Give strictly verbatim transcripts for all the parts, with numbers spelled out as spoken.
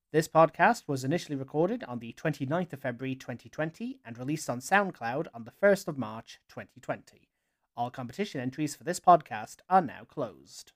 This podcast was initially recorded on the twenty-ninth of February twenty twenty and released on SoundCloud on the first of March twenty twenty. All competition entries for this podcast are now closed.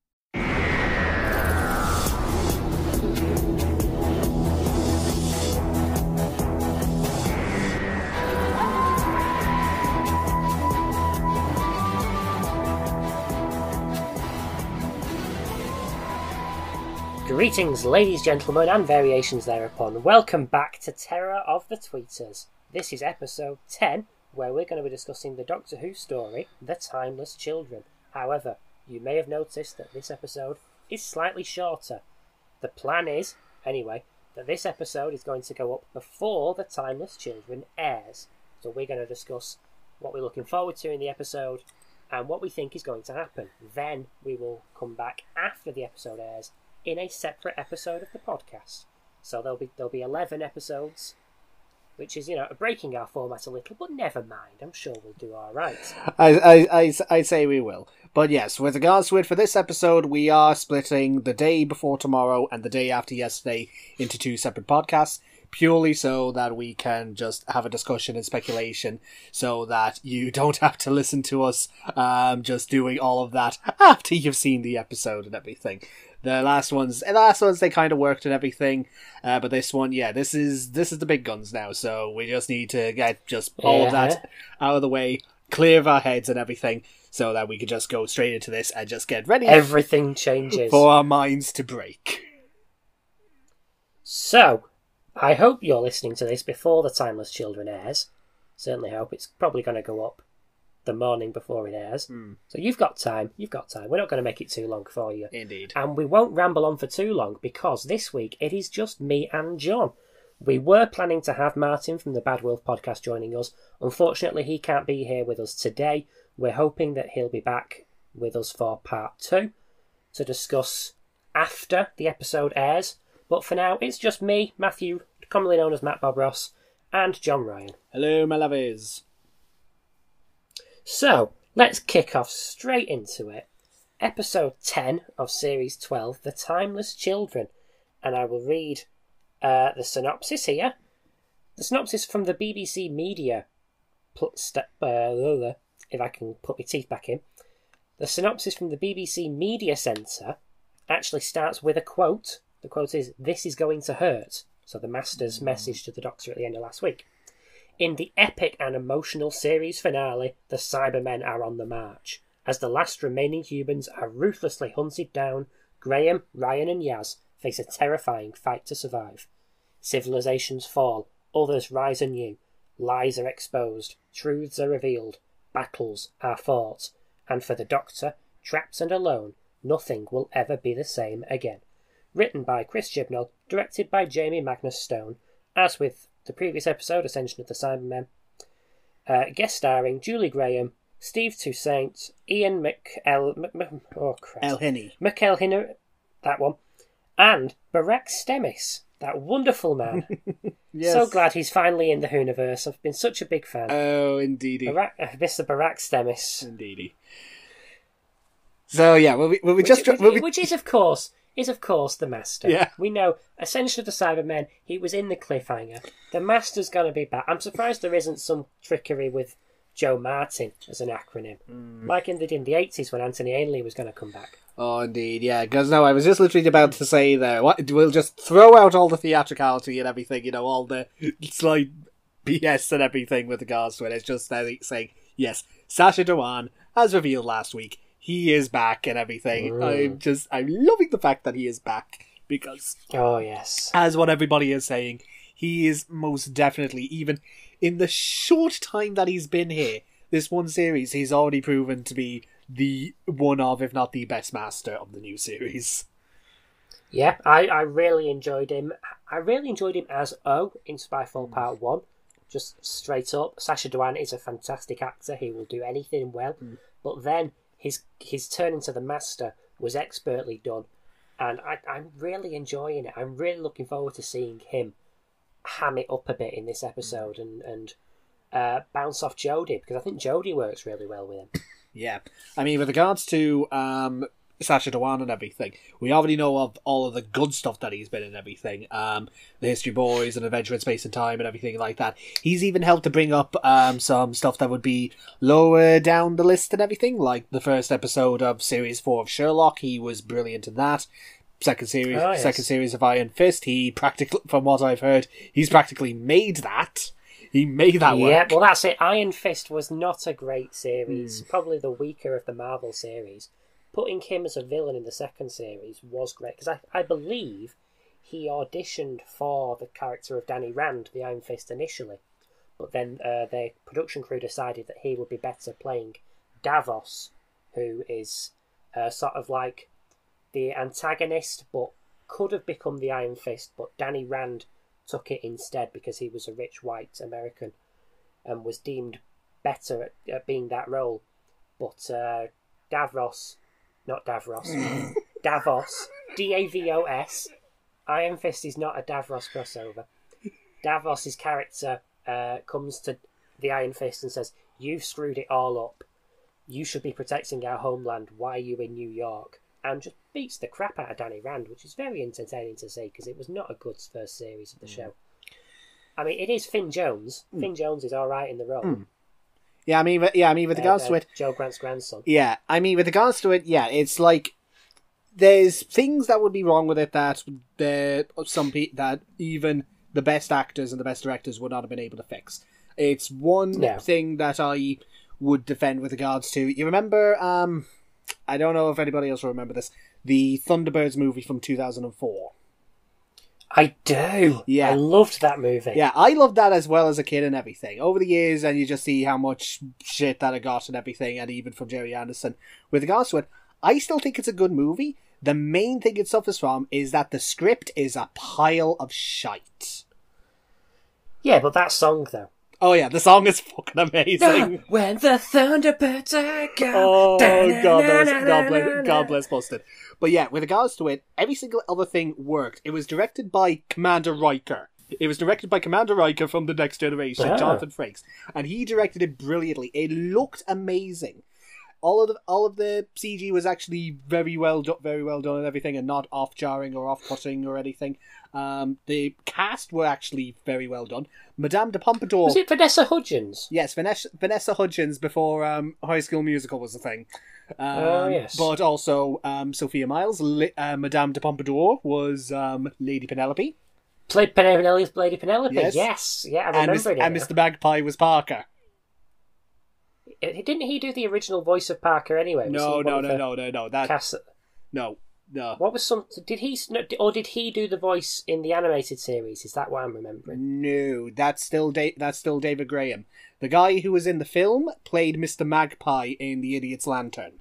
Greetings, ladies, gentlemen, and variations thereupon. Welcome back to Terror of the Tweeters. This is episode ten, where we're going to be discussing the Doctor Who story, The Timeless Children. However, you may have noticed that this episode is slightly shorter. The plan is, anyway, that this episode is going to go up before The Timeless Children airs. So we're going to discuss what we're looking forward to in the episode and what we think is going to happen. Then we will come back after the episode airs in a separate episode of the podcast. So there'll be there'll be eleven episodes, which is, you know, breaking our format a little, but never mind. I'm sure we'll do all right. I I I, I say we will. But yes, with regards to it, for this episode, we are splitting the day before tomorrow and the day after yesterday into two separate podcasts, purely so that we can just have a discussion and speculation, so that you don't have to listen to us um, just doing all of that after you've seen the episode and everything. The last ones, the last ones, they kind of worked and everything, uh, but this one, yeah, this is this is the big guns now. So we just need to get just all yeah. of that out of the way, clear of our heads and everything, so that we can just go straight into this and just get ready. Everything changes for our minds to break. So, I hope you're listening to this before The Timeless Children airs. Certainly hope. It's probably going to go up the morning before it airs. Mm. So you've got time. You've got time. We're not going to make it too long for you. Indeed. And we won't ramble on for too long, because this week it is just me and John. We were planning to have Martin from the Bad Wolf podcast joining us. Unfortunately, he can't be here with us today. We're hoping that he'll be back with us for part two to discuss after the episode airs. But for now, it's just me, Matthew, commonly known as Matt Bob Ross, and John Ryan. Hello, my lovies. So, let's kick off straight into it. Episode ten of Series twelve, The Timeless Children. And I will read uh, the synopsis here. The synopsis from the B B C Media... Pl- st- uh, if I can put my teeth back in. The synopsis from the B B C Media Centre actually starts with a quote. The quote is, "This is going to hurt." So the Master's message to the Doctor at the end of last week. In the epic and emotional series finale, the Cybermen are on the march. As the last remaining humans are ruthlessly hunted down, Graham, Ryan and Yaz face a terrifying fight to survive. Civilizations fall, others rise anew, lies are exposed, truths are revealed, battles are fought, and for the Doctor, trapped and alone, nothing will ever be the same again. Written by Chris Chibnall, directed by Jamie Magnus Stone, as with the previous episode, Ascension of the Cybermen, uh, guest starring Julie Graham, Steve Toussaint, Ian McEl... M- oh, Christ. Elhenny. McElhenny, that one, and Barack Stemis, that wonderful man. Yes. So glad he's finally in the Whoniverse. I've been such a big fan. Oh, indeedy. Barack, uh, Mister Barack Stemis. Indeedy. So, yeah, will we, will we which, just... Which, will we... which is, of course... is of course the Master. Yeah. We know, Ascension of the Cybermen, he was in the cliffhanger. The Master's going to be back. I'm surprised there isn't some trickery with Joe Martin as an acronym. Mm. Like in the, in the eighties when Anthony Ainley was going to come back. Oh, indeed, yeah. Because, no, I was just literally about to say there, what, we'll just throw out all the theatricality and everything, you know, all the slight B S and everything with regards to it. It's just uh, saying, yes, Sacha Dhawan, as revealed last week, he is back and everything. Mm. I'm just, I'm loving the fact that he is back, because, oh yes, as what everybody is saying, he is most definitely, even in the short time that he's been here, this one series, he's already proven to be the one of, if not the best Master of the new series. Yeah, I, I really enjoyed him. I really enjoyed him as O in Spyfall mm. Part one. Just straight up, Sacha Dhawan is a fantastic actor. He will do anything well. Mm. But then his his turn into the Master was expertly done, and I, I'm really enjoying it. I'm really looking forward to seeing him ham it up a bit in this episode mm. and and uh, bounce off Jodie, because I think Jodie works really well with him. Yeah, I mean, with regards to um, Sacha Dhawan and everything. We already know of all of the good stuff that he's been in and everything. Um, the History Boys and Adventure in Space and Time and everything like that. He's even helped to bring up um, some stuff that would be lower down the list and everything, like the first episode of Series four of Sherlock. He was brilliant in that. Second series, oh, yes. second series of Iron Fist. He practically, from what I've heard, he's practically made that. He made that work. Yeah, well, that's it. Iron Fist was not a great series. Mm. Probably the weaker of the Marvel series. Putting him as a villain in the second series was great, because I, I believe he auditioned for the character of Danny Rand, the Iron Fist, initially. But then uh, the production crew decided that he would be better playing Davos, who is uh, sort of like the antagonist, but could have become the Iron Fist, but Danny Rand took it instead because he was a rich white American and was deemed better at, at being that role. But uh, Davros, not Davros, Davos, D A V O S, Iron Fist is not a Davros crossover. Davos's character uh, comes to the Iron Fist and says, "You've screwed it all up. You should be protecting our homeland. Why are you in New York?" And just beats the crap out of Danny Rand, which is very entertaining to see because it was not a good first series of the mm. show. I mean, it is Finn Jones. Mm. Finn Jones is all right in the role. Mm. Yeah, I mean, yeah, I mean, with uh, regards uh, to it, Joe Grant's grandson. Yeah, I mean, with regards to it, yeah, it's like there's things that would be wrong with it that the some pe- that even the best actors and the best directors would not have been able to fix. It's one no. thing that I would defend with regards to. You remember? Um, I don't know if anybody else will remember this. The Thunderbirds movie from two thousand four. I do. Yeah. I loved that movie. Yeah, I loved that as well as a kid and everything. Over the years, and you just see how much shit that it got and everything, and even from Jerry Anderson. With regards to it, I still think it's a good movie. The main thing it suffers from is that the script is a pile of shite. Yeah, but that song, though. Oh yeah, the song is fucking amazing. No, when the Thunderbirds are gone. Oh, God bless, God bless, God bless Busted. But yeah, with regards to it, every single other thing worked. It was directed by Commander Riker. It was directed by Commander Riker from The Next Generation, oh. Jonathan Frakes. And he directed it brilliantly. It looked amazing. All of the all of the C G was actually very well done, very well done and everything, and not off jarring or off putting or anything. Um, the cast were actually very well done. Madame de Pompadour. Was it Vanessa Hudgens? Yes, Vanessa Vanessa Hudgens before um, High School Musical was a thing. Um, oh yes. But also um, Sophia Myles, uh, Madame de Pompadour was um, Lady Penelope. Played Penelope, Lady Penelope. Yes, yes. Yeah, I remember and, it. And Mister Magpie was Parker. Didn't he do the original voice of Parker anyway? Was no, no, no, no, no, no. That cast... no, no. What was some? Did he or did he do the voice in the animated series? Is that what I'm remembering? No, that's still da- that's still David Graham. The guy who was in the film played Mister Magpie in The Idiot's Lantern.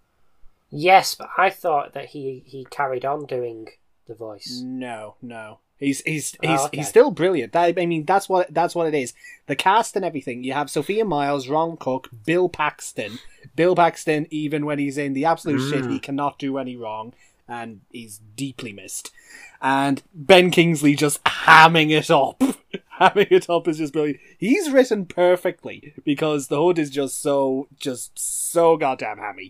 Yes, but I thought that he he carried on doing the voice. No, no. He's he's he's oh, okay. he's still brilliant. That, I mean, that's what that's what it is. The cast and everything. You have Sophia Myles, Ron Cook, Bill Paxton. Bill Paxton, even when he's in the absolute mm. shit, he cannot do any wrong, and he's deeply missed. And Ben Kingsley just hamming it up. Hamming it up is just brilliant. He's written perfectly because the hood is just so just so goddamn hammy.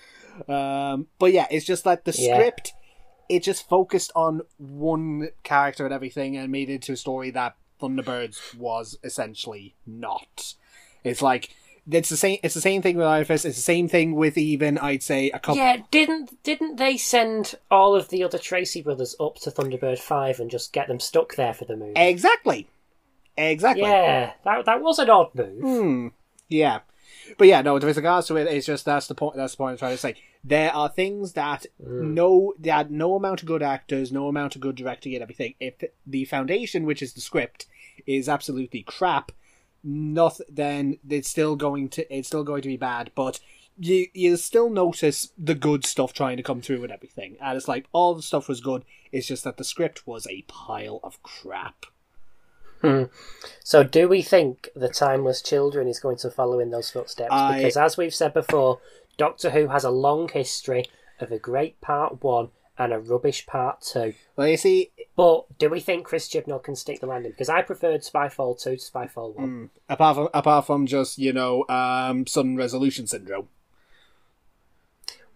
Um, but yeah, it's just like the yeah. script. It just focused on one character and everything and made it into a story that Thunderbirds was essentially not. It's like it's the same it's the same thing with Iron Fist, it's the same thing with even I'd say a couple Yeah, didn't didn't they send all of the other Tracy brothers up to Thunderbird five and just get them stuck there for the movie? Exactly. Exactly. Yeah, that that was an odd move. Hmm. Yeah. But yeah, no, with regards to it, it's just that's the point. That's the point I'm trying to say. There are things that mm. no, that no amount of good actors, no amount of good directing, and everything. If the foundation, which is the script, is absolutely crap, not then it's still going to it's still going to be bad. But you you still notice the good stuff trying to come through and everything. And it's like all the stuff was good. It's just that the script was a pile of crap. Hmm. So do we think The Timeless Children is going to follow in those footsteps? I... Because as we've said before, Doctor Who has a long history of a great part one and a rubbish part two. Well, you see... But do we think Chris Chibnall can stick the landing? Because I preferred Spyfall two to Spyfall one. Mm, apart from apart from just, you know, um, sudden resolution syndrome.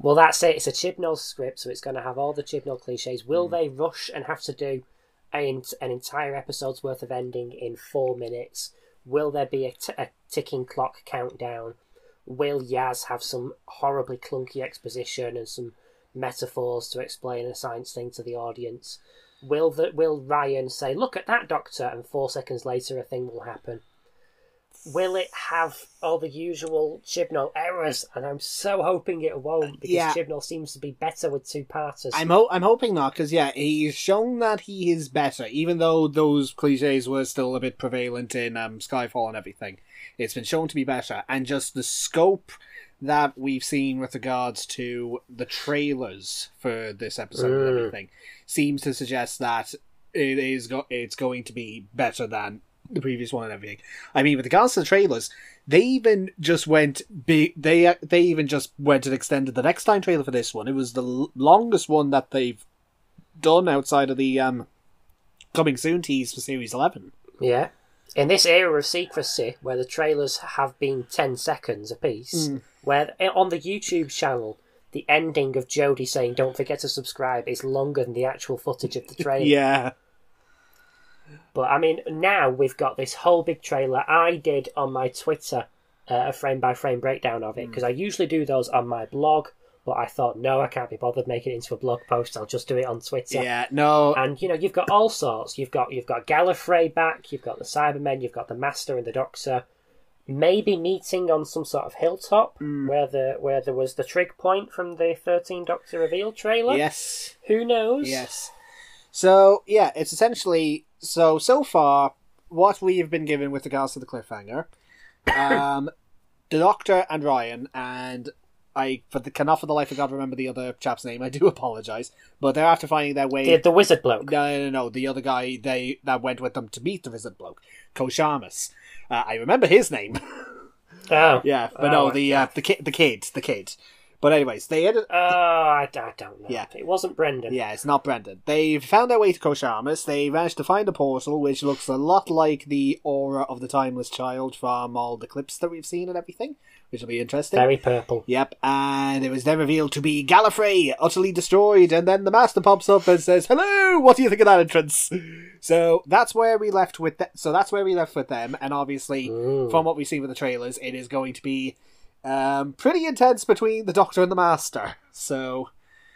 Well, that's it. It's a Chibnall script, so it's going to have all the Chibnall cliches. Will Mm. they rush and have to do a, an entire episode's worth of ending in four minutes? Will there be a, t- a ticking clock countdown? Will Yaz have some horribly clunky exposition and some metaphors to explain a science thing to the audience? Will the, will Ryan say, "Look at that, Doctor," and four seconds later a thing will happen? Will it have all the usual Chibnall errors? And I'm so hoping it won't, because Yeah. Chibnall seems to be better with two-parters. I'm ho- I'm hoping not, because yeah, he's shown that he is better, even though those cliches were still a bit prevalent in um, Skyfall and everything. It's been shown to be better, and just the scope that we've seen with regards to the trailers for this episode Mm. and everything seems to suggest that it is go- it's going to be better than the previous one and everything. I mean, with regards to the trailers, they even just went big. They they even just went and extended the next time trailer for this one. It was the l- longest one that they've done outside of the um coming soon tease for series eleven. Yeah. In this era of secrecy, where the trailers have been ten seconds apiece, Mm. where on the YouTube channel, the ending of Jodie saying, "Don't forget to subscribe," is longer than the actual footage of the trailer. Yeah. But, I mean, now we've got this whole big trailer. I did on my Twitter uh, a frame-by-frame breakdown of it, because I usually do those on my blog, but I thought, no, I can't be bothered making it into a blog post. I'll just do it on Twitter. Yeah. No. And, you know, you've got all sorts. You've got you've got Gallifrey back, you've got the Cybermen, you've got the Master and the Doctor, maybe meeting on some sort of hilltop Mm. where the where there was the trig point from the thirteenth Doctor reveal trailer. Yes. Who knows? Yes. So yeah, it's essentially so so far what we've been given with regards to the cliffhanger. Um, the Doctor and Ryan and I for the cannot for the life of God remember the other chap's name. I do apologise, but they're after finding their way. The, the wizard bloke. No, no, no, no. The other guy they that went with them to meet the wizard bloke, Koshamus. Uh, I remember his name. Oh. Yeah, but Oh, no, the uh, the kid, the kid, the kid. But anyways, they ended. Oh, I, I don't know. Yeah. It wasn't Brendan. Yeah, it's not Brendan. They found their way to Koshamus. They managed to find a portal, which looks a lot like the aura of the Timeless Child from all the clips that we've seen and everything, which will be interesting. Very purple. Yep, and it was then revealed to be Gallifrey, utterly destroyed, and then the Master pops up and says, "Hello, what do you think of that entrance?" So that's where we left with. Th- so that's where we left with them, and obviously, Ooh. from what we see with the trailers, it is going to be um, pretty intense between the Doctor and the Master. So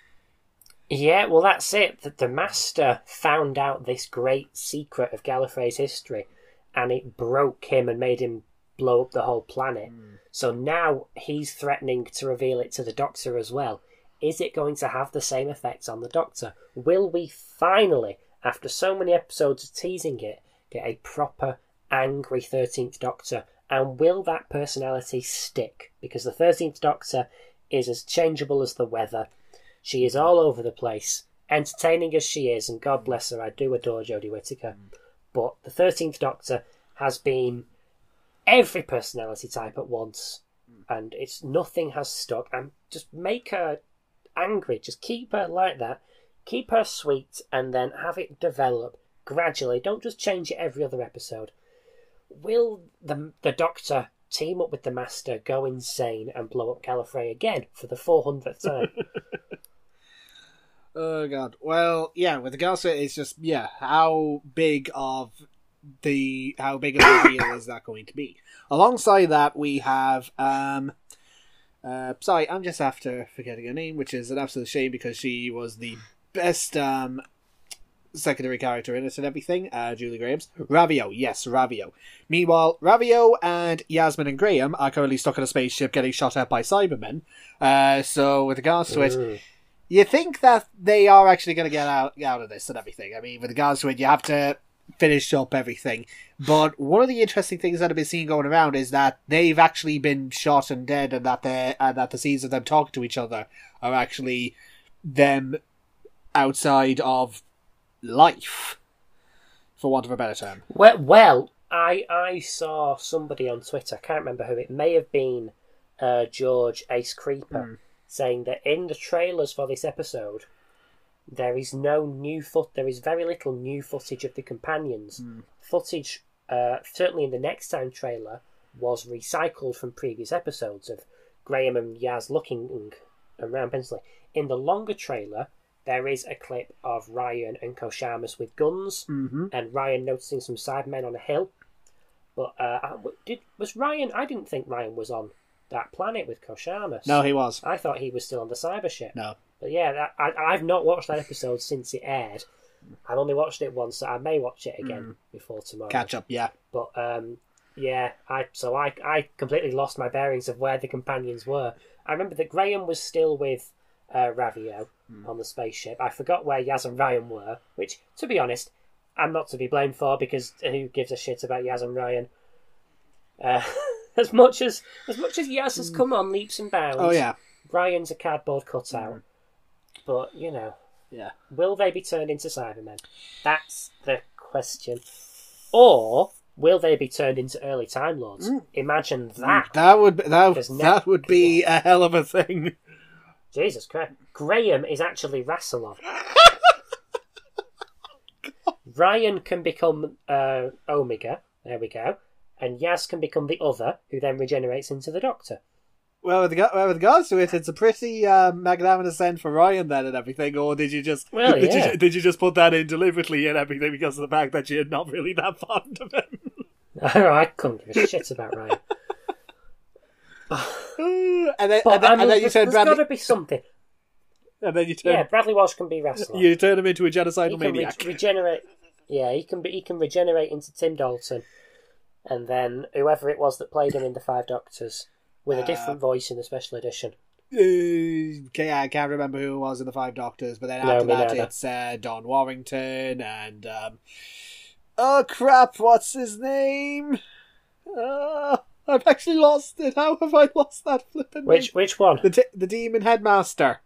Yeah, well, that's it. That the Master found out this great secret of Gallifrey's history, and it broke him and made him blow up the whole planet. Mm. So now he's threatening to reveal it to the Doctor as well. Is it going to have the same effects on the Doctor? Will we finally, after so many episodes of teasing it, get a proper angry thirteenth Doctor? And will that personality stick? Because the thirteenth Doctor is as changeable as the weather. She is all over the place, entertaining as she is, and God bless her, I do adore Jodie Whittaker. But the thirteenth Doctor has been every personality type at once, and it's nothing has stuck. And just make her angry, just keep her like that, keep her sweet, and then have it develop gradually. Don't just change it every other episode. Will the the Doctor team up with the Master, go insane, and blow up Gallifrey again for the four hundredth time? Oh god. Well, yeah, with regards to it, it's just yeah, how big of the how big of a reveal is that going to be? Alongside that, we have um, uh, sorry, I'm just after forgetting her name, which is an absolute shame because she was the best um secondary character in it and everything. Uh, Julie Graham's Ravio, yes, Ravio. Meanwhile, Ravio and Yasmin and Graham are currently stuck in a spaceship getting shot at by Cybermen. Uh, so with regards to it. Mm. You think that they are actually going to get out out of this and everything. I mean, with regards to it, you have to finish up everything. But one of the interesting things that I've been seeing going around is that they've actually been shot and dead, and that they and that the scenes of them talking to each other are actually them outside of life, for want of a better term. Well, well I I saw somebody on Twitter, I can't remember who, it may have been uh, George Ace Creeper, Mm. saying that in the trailers for this episode, there is no new foot. There is very little new footage of the companions. Mm. Footage, uh, certainly in the Next Time trailer, was recycled from previous episodes of Graham and Yaz looking around pencilly. In the longer trailer, there is a clip of Ryan and Koshamus with guns, Mm-hmm. and Ryan noticing some Cybermen on a hill. But uh, did was Ryan? I didn't think Ryan was on that planet with Koshamus. No, he was. I thought he was still on the cyber ship. No. But yeah, that, I, I've not watched that episode since it aired. I've only watched it once, so I may watch it again mm. before tomorrow. Catch up, yeah. But um, yeah, I so I I completely lost my bearings of where the companions were. I remember that Graham was still with uh, Ravio mm. on the spaceship. I forgot where Yaz and Ryan were, which, to be honest, I'm not to be blamed for, because who gives a shit about Yaz and Ryan? Uh, as much as as much as Yaz has come on leaps and bounds, oh yeah, Ryan's a cardboard cutout. Mm. But you know, yeah, will they be turned into Cybermen? That's the question. Or will they be turned into early Time Lords? Mm. Imagine that. That would that, that would be a hell of a thing. Jesus Christ. Graham is actually Rassilon. Ryan can become uh, Omega. There we go. And Yaz can become the other, who then regenerates into the Doctor. Well, with, well, with regards to it, it's a pretty uh, magnanimous ascent for Ryan then and everything, or did you just well, did, yeah. you, did you just put that in deliberately and everything because of the fact that you're not really that fond of him? I couldn't give a shit about Ryan. and then, but, and then, I mean, and then you there's, turn there's Bradley... got to be something. And then you turn... Yeah, Bradley Walsh can be Rassilon. You turn him into a genocidal he can maniac. Re- regenerate. Yeah, he can be. He can regenerate into Tim Dalton, and then whoever it was that played him in the Five Doctors with a different uh, voice in the special edition. Uh, okay, I can't remember who it was in the Five Doctors, but then no, after that neither. it's uh, Don Warrington and um, oh crap, what's his name? Uh, I've actually lost it. How have I lost that flipping Which name? which one? The t- the Demon Headmaster.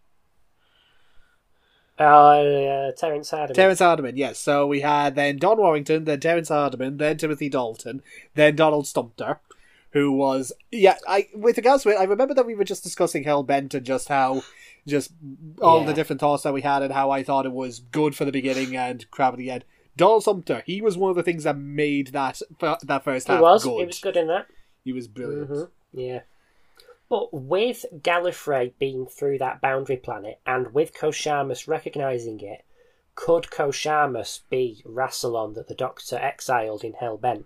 Oh, uh, Terence Hardiman. Terence Hardiman, yes. So we had then Don Warrington, then Terence Hardiman, then Timothy Dalton, then Donald Stumter, who was yeah. I with regards to it, I remember that we were just discussing Hellbent and just how just all yeah. the different thoughts that we had and how I thought it was good for the beginning and crap at the end. Donald Sumter, he was one of the things that made that that first half he was. good. He was good in that. He was brilliant. Mm-hmm. Yeah. But with Gallifrey being through that boundary planet and with Koshamus recognising it, could Koshamus be Rassilon that the Doctor exiled in Hellbent?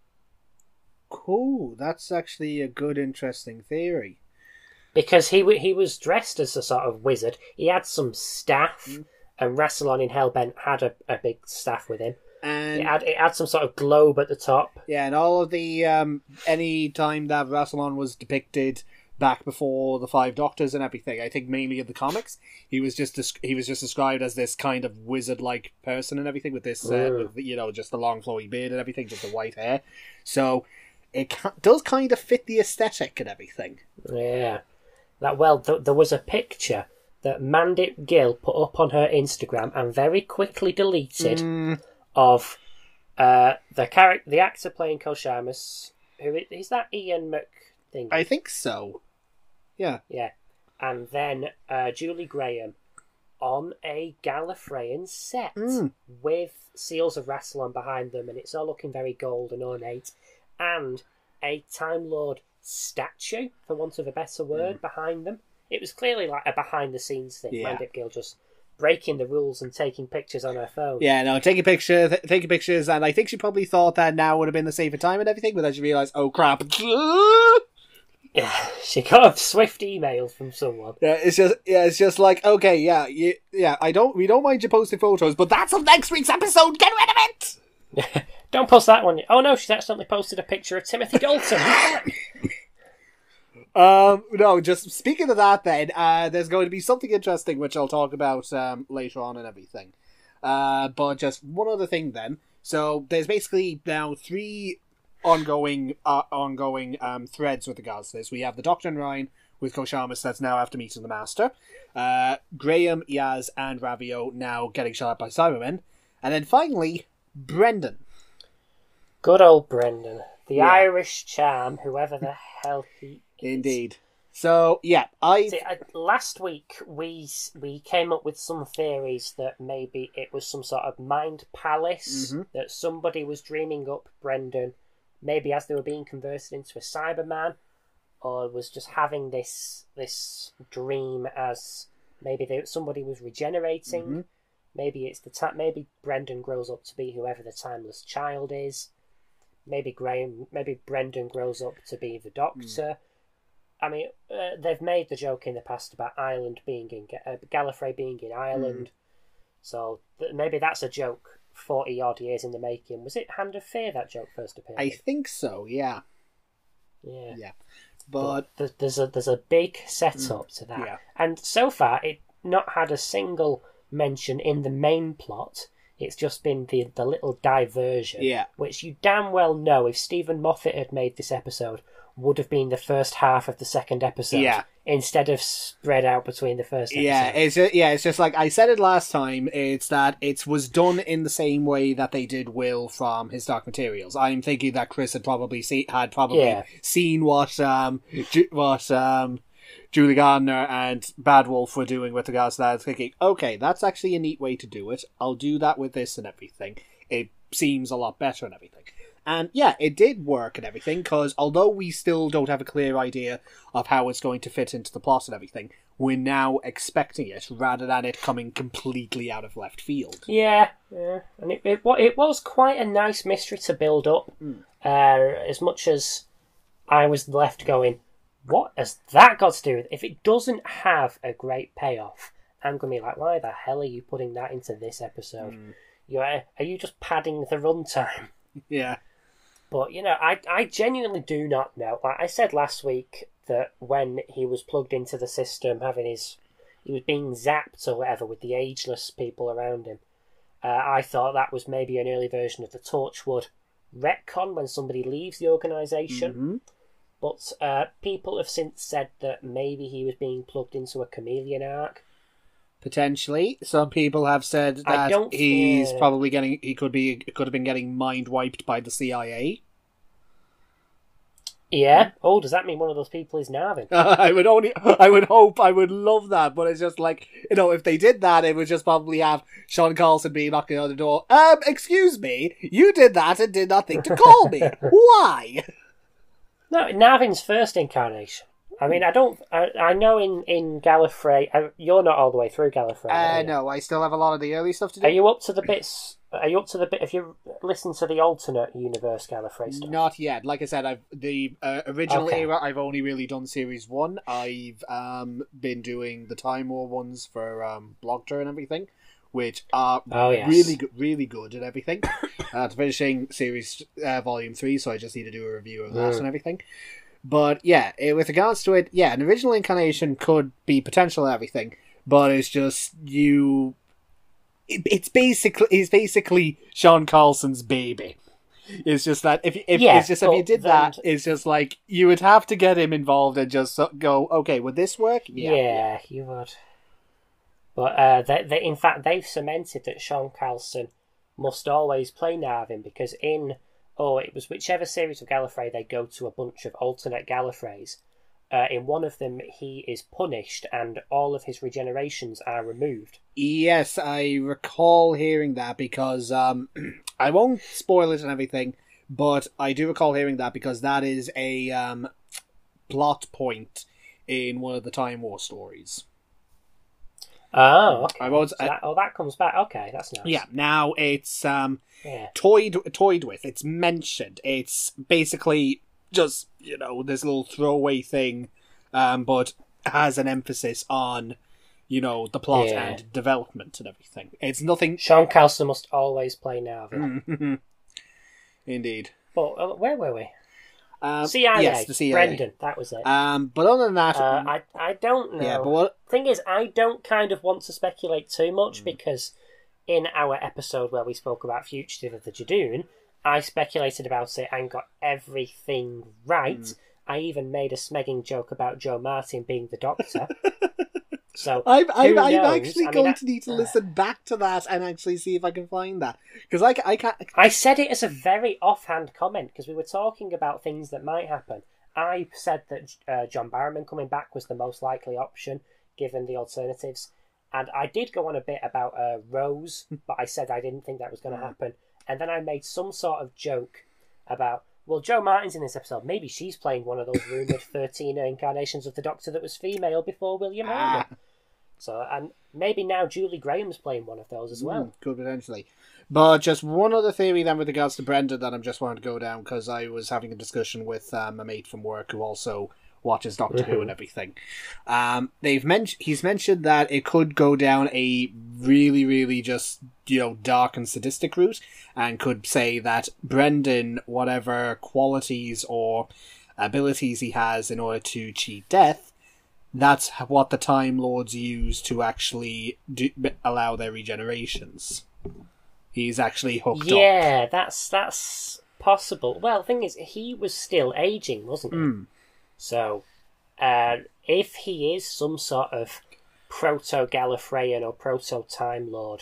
Cool. That's actually a good, interesting theory. Because he he was dressed as a sort of wizard. He had some staff, mm. and Rassilon in Hellbent had a, a big staff with him. And it had, it had some sort of globe at the top. Yeah, and all of the um, any time that Rassilon was depicted back before the Five Doctors and everything, I think mainly in the comics, he was just he was just described as this kind of wizard-like person and everything with this, uh, with, you know, just the long flowy beard and everything, just the white hair. So it ca- does kind of fit the aesthetic and everything. Yeah, that well, th- there was a picture that Mandip Gill put up on her Instagram and very quickly deleted mm. of uh, the character, the actor playing Koshamus. Who is that? Ian McThingy? I think so. Yeah. Yeah. And then uh, Julie Graham on a Gallifreyan set mm. with seals of Rassilon behind them, and it's all looking very gold and ornate, and a Time Lord statue, for want of a better word, mm. behind them. It was clearly like a behind-the-scenes thing. Yeah. Mandip Gill just breaking the rules and taking pictures on her phone. Yeah, no, taking picture, th- taking pictures, and I think she probably thought that now would have been the safer time and everything, but then she realised, oh crap. Yeah, she got a swift email from someone. Yeah, it's just, yeah, it's just like, okay, yeah, you, yeah, I don't, we don't mind you posting photos, but that's on next week's episode. Get rid of it. Don't post that one. Oh no, she's accidentally posted a picture of Timothy Dalton. um, no, just speaking of that, then, uh, there's going to be something interesting which I'll talk about um later on and everything. Uh, but just one other thing then. So there's basically now three ongoing uh, ongoing um, threads with regards to this. We have the Doctor and Ryan with Koshamus that's now after meeting the Master. Uh, Graham, Yaz, and Ravio now getting shot at by Cybermen. And then finally, Brendan. Good old Brendan. The yeah. Irish charm, whoever the hell he is. Indeed. So, yeah, I... See, I... Last week, we we came up with some theories that maybe it was some sort of mind palace, mm-hmm. that somebody was dreaming up Brendan, maybe as they were being converted into a Cyberman, or was just having this this dream as maybe they, somebody was regenerating. Mm-hmm. Maybe it's the ta- maybe Brendan grows up to be whoever the timeless child is. Maybe Graham, maybe Brendan grows up to be the Doctor. Mm. I mean, uh, they've made the joke in the past about Ireland being in uh, Gallifrey being in Ireland, mm. so th- maybe that's a joke forty odd years in the making. Was it Hand of Fear that joke first appeared? I think so. Yeah. Yeah. Yeah. But, but there's a there's a big setup mm, to that, yeah. and so far it not had a single mention in the main plot. It's just been the the little diversion, yeah. which you damn well know if Stephen Moffat had made this episode would have been the first half of the second episode, yeah. instead of spread out between the first episode. Yeah, it's just, yeah, it's just like I said it last time. It's that it was done in the same way that they did Will from His Dark Materials. I'm thinking that Chris had probably see, had probably yeah. seen what um Ju- what um Julie Gardner and Bad Wolf were doing with regards to that. Thinking, okay, that's actually a neat way to do it. I'll do that with this and everything. It seems a lot better and everything. And yeah, it did work and everything, because although we still don't have a clear idea of how it's going to fit into the plot and everything, we're now expecting it, rather than it coming completely out of left field. Yeah, yeah. And it, it, it was quite a nice mystery to build up, mm. uh, as much as I was left going, what has that got to do with it? If it doesn't have a great payoff, I'm going to be like, why the hell are you putting that into this episode? Mm. You're, are you just padding the runtime? Yeah. But, you know, I I genuinely do not know. Like I said last week, that when he was plugged into the system, having his... he was being zapped or whatever with the ageless people around him. Uh, I thought that was maybe an early version of the Torchwood retcon when somebody leaves the organisation. Mm-hmm. But uh, people have since said that maybe he was being plugged into a chameleon arc. Potentially, some people have said that he's uh, probably getting. He could be. Could have been getting mind wiped by the C I A. Yeah. Oh, does that mean one of those people is Narvin? Uh, I would only. I would hope. I would love that. But it's just like, you know, if they did that, it would just probably have Sean Carlson be knocking on the door. Um, excuse me, you did that and did not think to call me. Why? No, Narvin's first incarnation. I mean, I don't. I, I know in in Gallifrey, I, you're not all the way through Gallifrey. Uh, no, I still have a lot of the early stuff to do. Are you up to the bits? Are you up to the bit? If you listen to the alternate universe Gallifrey stuff? Not yet. Like I said, I've the uh, original okay. era. I've only really done series one. I've um been doing the Time War ones for um Blogger and everything, which are oh, yes. really good, really good and everything. uh, finishing series uh, volume three, so I just need to do a review of that mm. and everything. But yeah, it, with regards to it, yeah, an original incarnation could be potential and everything, but it's just you. It, it's basically it's basically Sean Carlson's baby. It's just that if if yeah, it's just if you did then... that, it's just like you would have to get him involved and just go, okay, would this work? Yeah, yeah you would. But uh, they, they, in fact, they've cemented that Sean Carlson must always play Narvin, because in oh, it was whichever series of Gallifrey they go to a bunch of alternate Gallifreys. Uh, in one of them, he is punished and all of his regenerations are removed. Yes, I recall hearing that because um, I won't spoil it and everything, but I do recall hearing that because that is a um, plot point in one of the Time War stories. Oh, okay. I won't, so that, oh, that comes back. Okay, that's nice. Yeah, now it's um, yeah. toyed toyed with. It's mentioned. It's basically just, you know, this little throwaway thing, um, but has an emphasis on, you know, the plot yeah. and development and everything. It's nothing. Sean Carlson must always play Narvin. Indeed. But uh, where were we? Um, C I A. Yes, the C I A. Brendan, that was it. Um, but other than that, uh, I I don't know. Yeah, but what? Thing is, I don't kind of want to speculate too much Mm. because in our episode where we spoke about Fugitive of the Jadoon, I speculated about it and got everything right. Mm. I even made a smegging joke about Joe Martin being the Doctor. So I'm, I'm, who I'm knows? actually I going mean, to need to uh, listen back to that and actually see if I can find that. Because I, ca- I can't... I said it as a very offhand comment because we were talking about things that might happen. I said that uh, John Barrowman coming back was the most likely option given the alternatives. And I did go on a bit about uh, Rose, but I said I didn't think that was going to happen. And then I made some sort of joke about, well, Jo Martin's in this episode. Maybe she's playing one of those rumoured thirteen incarnations of the Doctor that was female before William Hartnell. Ah. So, and maybe now Julie Graham's playing one of those as well. Mm, could potentially. But just one other theory then with regards to Brendan that I'm just wanting to go down, because I was having a discussion with um, a mate from work who also watches Doctor mm-hmm. Who and everything. Um, they've mentioned he's mentioned that it could go down a really, really just, you know, dark and sadistic route, and could say that Brendan, whatever qualities or abilities he has in order to cheat death, that's what the Time Lords use to actually do, allow their regenerations. He's actually hooked yeah, up. Yeah, that's that's possible. Well, the thing is, he was still aging, wasn't he? Mm. So, uh, if he is some sort of proto-Gallifreyan or proto-Time Lord,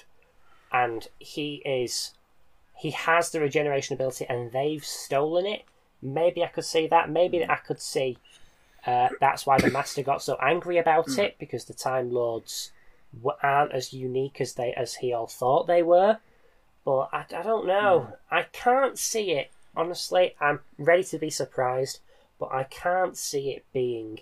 and he is, he has the regeneration ability and they've stolen it, maybe I could see that. Maybe I could see uh, that's why the Master got so angry about mm. it, because the Time Lords aren't as unique as they as he all thought they were. But I, I don't know. Mm. I can't see it. Honestly, I'm ready to be surprised, but I can't see it being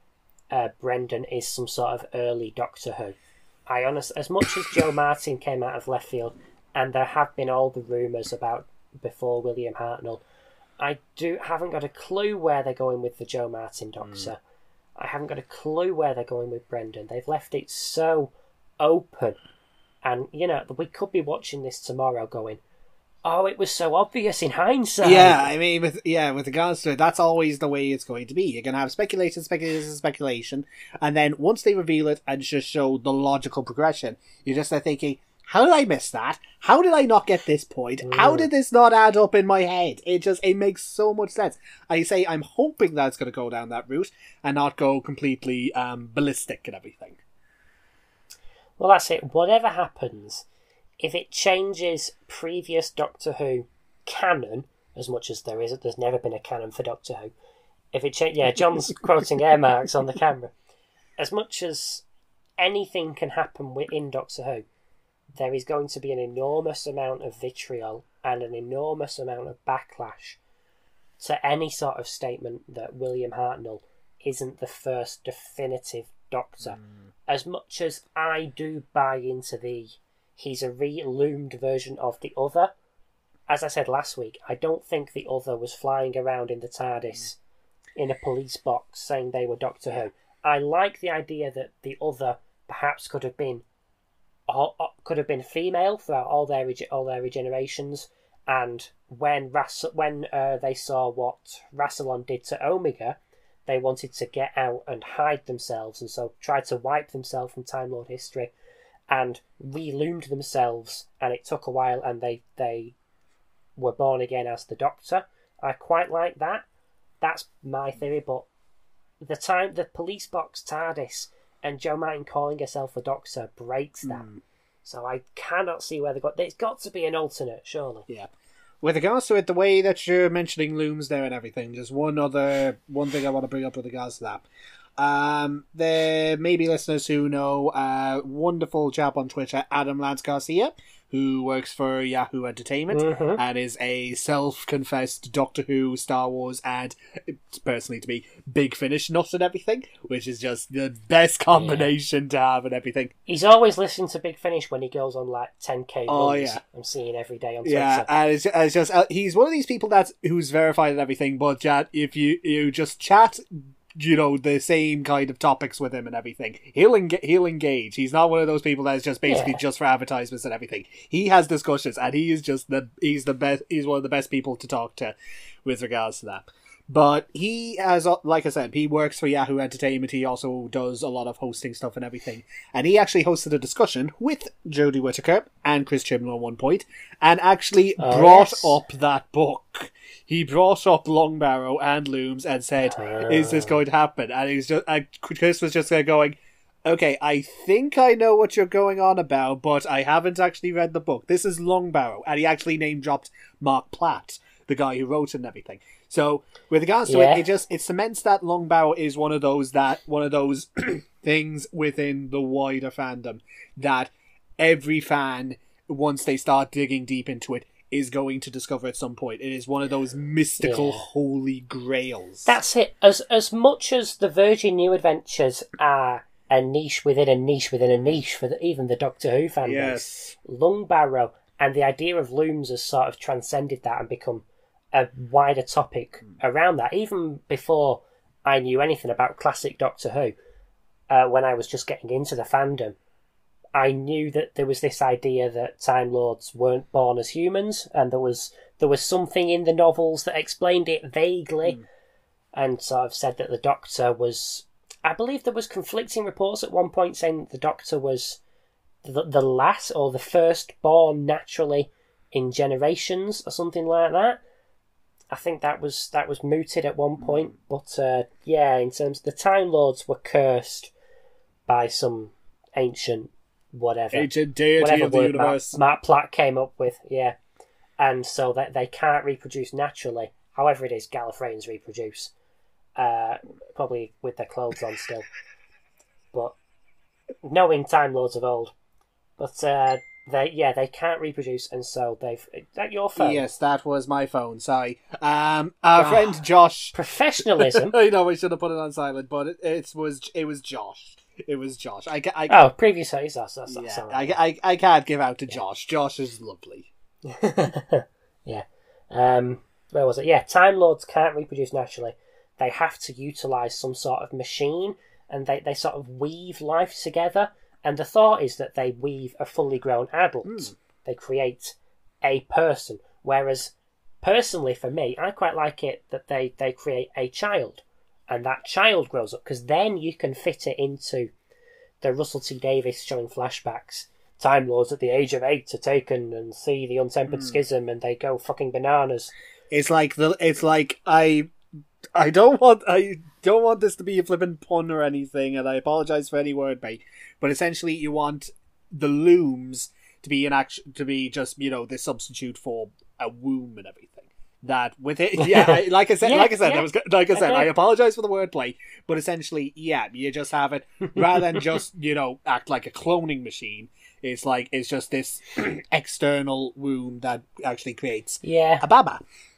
uh, Brendan is some sort of early Doctor Who. I honestly, as much as Jo Martin came out of left field, and there have been all the rumours about before William Hartnell, I do haven't got a clue where they're going with the Jo Martin Doctor. Mm. I haven't got a clue where they're going with Brendan. They've left it so open. And, you know, we could be watching this tomorrow going, oh, it was so obvious in hindsight. Yeah, I mean, with yeah, with regards to it, that's always the way it's going to be. You're going to have speculation, speculation, speculation, and then once they reveal it and just show the logical progression, you're just there thinking, how did I miss that? How did I not get this point? Mm. How did this not add up in my head? It just, it makes so much sense. I say, I'm hoping that it's going to go down that route and not go completely um, ballistic and everything. Well, that's it. Whatever happens, if it changes previous Doctor Who canon, as much as there is, there's never been a canon for Doctor Who. If it cha- yeah, John's quoting air marks on the camera. As much as anything can happen within Doctor Who, there is going to be an enormous amount of vitriol and an enormous amount of backlash to any sort of statement that William Hartnell isn't the first definitive Doctor. Mm. As much as I do buy into the he's a re-loomed version of the Other, as I said last week, I don't think the Other was flying around in the TARDIS mm. in a police box saying they were Doctor Who. I like the idea that the Other perhaps could have been all, could have been female throughout all their all their regenerations, and when Ras- when uh, they saw what Rassilon did to Omega, they wanted to get out and hide themselves, and so tried to wipe themselves from Time Lord history and reloomed themselves, and it took a while, and they, they were born again as the Doctor. I quite like that. That's my theory, but the time the police box TARDIS and Jo Martin calling herself the Doctor breaks that. Mm. So I cannot see where they got... There's got to be an alternate, surely. Yeah. With regards to it, the way that you're mentioning looms there and everything, just one other one thing I want to bring up with regards to that. Um, there may be listeners who know a wonderful chap on Twitter, Adam Lance Garcia, who works for Yahoo Entertainment mm-hmm. and is a self-confessed Doctor Who, Star Wars, and personally to me, Big Finish nut and everything, which is just the best combination yeah. to have and everything. He's always listening to Big Finish when he goes on like ten K oh, runs. Yeah. I'm seeing every day on Twitter. Yeah, and it's, it's just uh, he's one of these people that who's verified and everything, but chat, if you you just chat, you know, the same kind of topics with him and everything, he'll en- he'll engage. He's not one of those people that's just basically yeah. just for advertisements and everything. He has discussions, and he is just the he's the best. He's one of the best people to talk to with regards to that. But he has, like I said, he works for Yahoo Entertainment. He also does a lot of hosting stuff and everything. And he actually hosted a discussion with Jodie Whittaker and Chris Chibnall at one point, and actually oh, brought yes. up that book. He brought up Long Barrow and Looms and said, uh. is this going to happen? And he's just, and Chris was just there going, okay, I think I know what you're going on about, but I haven't actually read the book. This is Long Barrow. And he actually name-dropped Mark Platt, the guy who wrote it and everything. So, with regards to yeah. it, it just it cements that Long Barrow is one of those that one of those things within the wider fandom that every fan, once they start digging deep into it, is going to discover at some point. It is one of those mystical Yeah. holy grails. That's it. As as much as the Virgin New Adventures are a niche within a niche within a niche for the, even the Doctor Who fan base, Yes. Lungbarrow and the idea of looms has sort of transcended that and become a wider topic around that. Even before I knew anything about classic Doctor Who, uh, when I was just getting into the fandom, I knew that there was this idea that Time Lords weren't born as humans, and there was there was something in the novels that explained it vaguely, mm. and sort of said that the Doctor was. I believe there was conflicting reports at one point saying that the Doctor was the, the last or the first born naturally in generations or something like that. I think that was that was mooted at one point, but uh, yeah, in terms of the Time Lords were cursed by some ancient whatever, ancient deity whatever of the word universe. Matt, Matt Platt came up with, yeah, and so that they can't reproduce naturally. However, it is Gallifreyans reproduce, uh, probably with their clothes on still, but knowing Time Lords of old, but uh, they yeah they can't reproduce, and so they've. Is that your phone? Yes, that was my phone. Sorry, um, our oh, friend Josh. Professionalism. I know I should have put it on silent, but it, it was it was Josh. It was Josh. I, I, oh, previous days. That's, that's, that's yeah, I, I, I can't give out to yeah. Josh. Josh is lovely. yeah. Um, where was it? Yeah, Time Lords can't reproduce naturally. They have to utilise some sort of machine, and they, they sort of weave life together. And the thought is that they weave a fully grown adult. Mm. They create a person. Whereas, personally, for me, I quite like it that they, they create a child. And that child grows up, because then you can fit it into the Russell T Davies showing flashbacks. Time Lords at the age of eight are taken and see the untempered mm. schism, and they go fucking bananas. It's like the. It's like I. I don't want. I don't want this to be a flippant pun or anything, and I apologize for any wordplay. But essentially, you want the looms to be an action, to be just you know the substitute for a womb and everything. That with it, yeah, I, like I said, yeah, like I said, yeah. I was like I said, okay. I apologize for the wordplay, but essentially, yeah, you just have it rather than just you know act like a cloning machine. It's like it's just this external womb that actually creates yeah. a baba.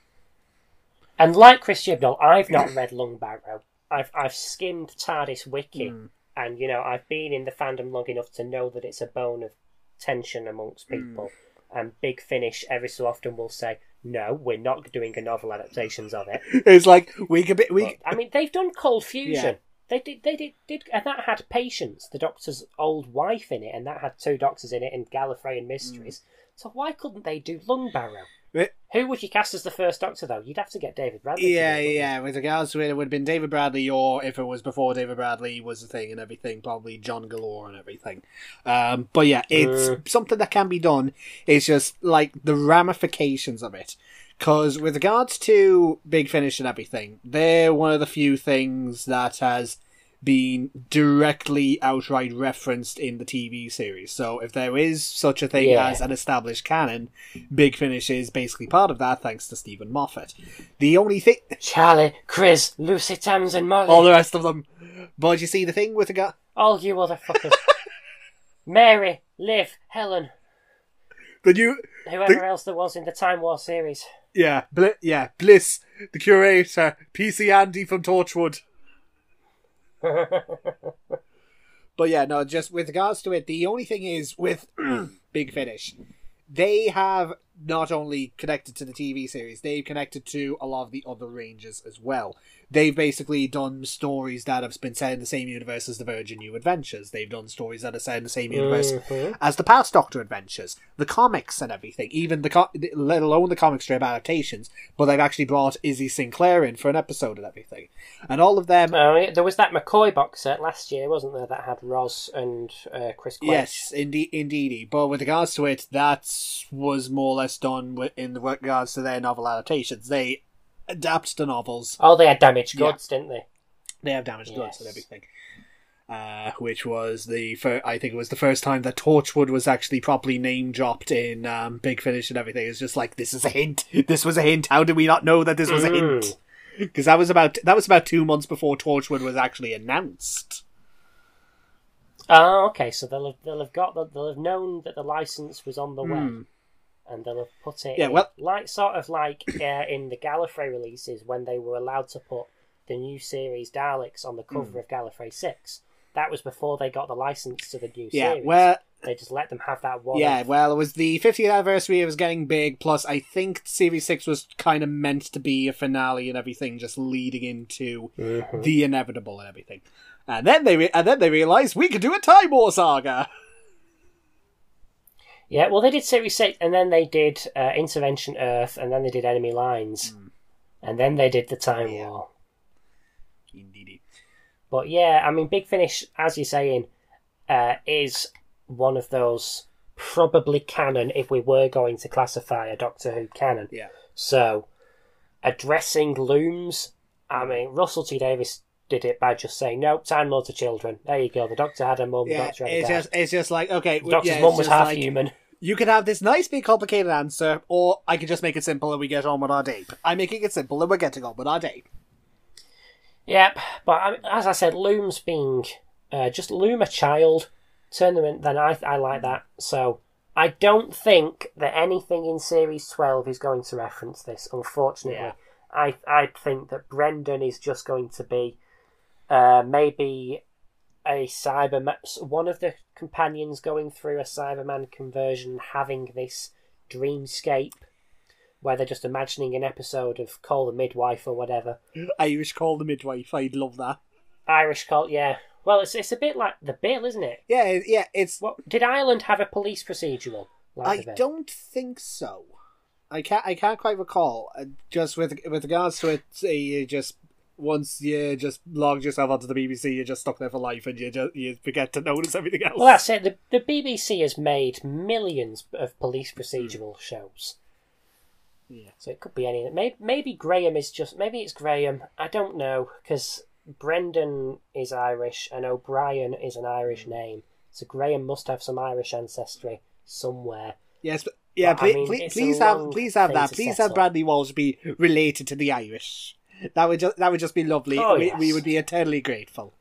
And like Chris Chibnall, I've not read Lungbarrow. I've I've skimmed TARDIS Wiki, mm. and you know I've been in the fandom long enough to know that it's a bone of tension amongst people. Mm. And Big Finish every so often will say, no, we're not doing a novel adaptations of it. It's like we could be. We. But, I mean, they've done Cold Fusion. Yeah. They did. They did. Did and that had Patience, the Doctor's old wife, in it, and that had two Doctors in it in Gallifreyan Mysteries. Mm. So why couldn't they do Lungbarrow? It, Who would you cast as the first Doctor, though? You'd have to get David Bradley. Yeah, to do it, yeah. With regards to it, it would have been David Bradley, or if it was before David Bradley was a thing and everything, probably John Galore and everything. Um, but yeah, it's mm. something that can be done. It's just like the ramifications of it. Because with regards to Big Finish and everything, they're one of the few things that has been directly outright referenced in the T V series. So if there is such a thing yeah. as an established canon, Big Finish is basically part of that, thanks to Stephen Moffat. The only thing... Charlie, Chris, Lucy Tamsin, Molly... all the rest of them. But you see, the thing with the guy... all you other fuckers. Mary, Liv, Helen... the new... whoever the... else there was in the Time War series. Yeah, Bl- yeah, Bliss, the curator, P C Andy from Torchwood. But yeah, no, just with regards to it, the only thing is with Big Finish, they have not only connected to the T V series, they've connected to a lot of the other ranges as well. They've basically done stories that have been set in the same universe as the Virgin New Adventures. They've done stories that are set in the same universe mm-hmm. as the past Doctor Adventures, the comics and everything, even the co- let alone the comic strip adaptations. But they've actually brought Izzy Sinclair in for an episode and everything, and all of them. Oh, yeah, there was that McCoy box set last year, wasn't there? That had Roz and uh, Chris Quaid. Yes, indeed, indeedy. But with regards to it, that was more or less done in regards to their novel adaptations. They adapt the novels. Oh, they had Damaged Goods, yeah. didn't they? They have Damaged yes. Goods and everything. Uh, which was the fir- I think it was the first time that Torchwood was actually properly name dropped in um, Big Finish and everything. It's just like, this is a hint. This was a hint. How did we not know that this was mm. a hint? Because that was about that was about two months before Torchwood was actually announced. Oh, okay. So they'll have, they'll have got the, they'll have known that the license was on the way. Mm. and they'll have put it Yeah, in, well- like sort of like uh, in the Gallifrey releases when they were allowed to put the new series Daleks on the cover Mm. of Gallifrey six. That was before they got the license to the new Yeah, series. well, They just let them have that one. yeah, well, it was the fiftieth anniversary. It was getting big. Plus, I think Series Six was kind of meant to be a finale and everything, just leading into Mhm. the inevitable and everything. And then they re- and then they realized we could do a Time War saga. Yeah, well, they did Series six, and then they did uh, Intervention Earth, and then they did Enemy Lines. Mm. And then they did the Time Yeah. War. Indeedy. But yeah, I mean, Big Finish, as you're saying, uh, is one of those probably canon if we were going to classify a Doctor Who canon. Yeah. So, addressing looms, I mean, Russell T Davies did it by just saying, no, Time Lords are children. There you go. The Doctor had a mum, the Yeah, Doctor had a it's dad. just it's just like okay, The Doctor's yeah, mum it's was just half like, human. You could have this nice, big, complicated answer, or I could just make it simple and we get on with our day. I'm making it simple and we're getting on with our day. Yep, but I, as I said, looms being uh, just loom a child, turn them in. Then I I like that. So I don't think that anything in Series twelve is going to reference this. Unfortunately, Yeah. I I think that Brendan is just going to be uh, maybe a Cyberman, one of the companions going through a Cyberman conversion, having this dreamscape where they're just imagining an episode of Call the Midwife or whatever. Irish Call the Midwife, I'd love that. Irish Call, yeah. Well, it's it's a bit like The Bill, isn't it? Yeah, it- yeah, it's... What did Ireland have a police procedural? Like I The Bill? don't think so. I can't I can't quite recall. Uh, Just with with regards to it, uh, you just... Once you just logged yourself onto the B B C, you're just stuck there for life and you just you forget to notice everything else. Well, that's it. The, the B B C has made millions of police procedural shows. Yeah. So it could be any. Maybe, maybe Graham is just. Maybe it's Graham. I don't know, because Brendan is Irish and O'Brien is an Irish name. So Graham must have some Irish ancestry somewhere. Yes, but... Yeah, But, I please, mean, please, it's a please have long please have thing that. to Please set have up. Bradley Walsh be related to the Irish. That would just that would just be lovely. Oh, we, yes. we would be eternally grateful.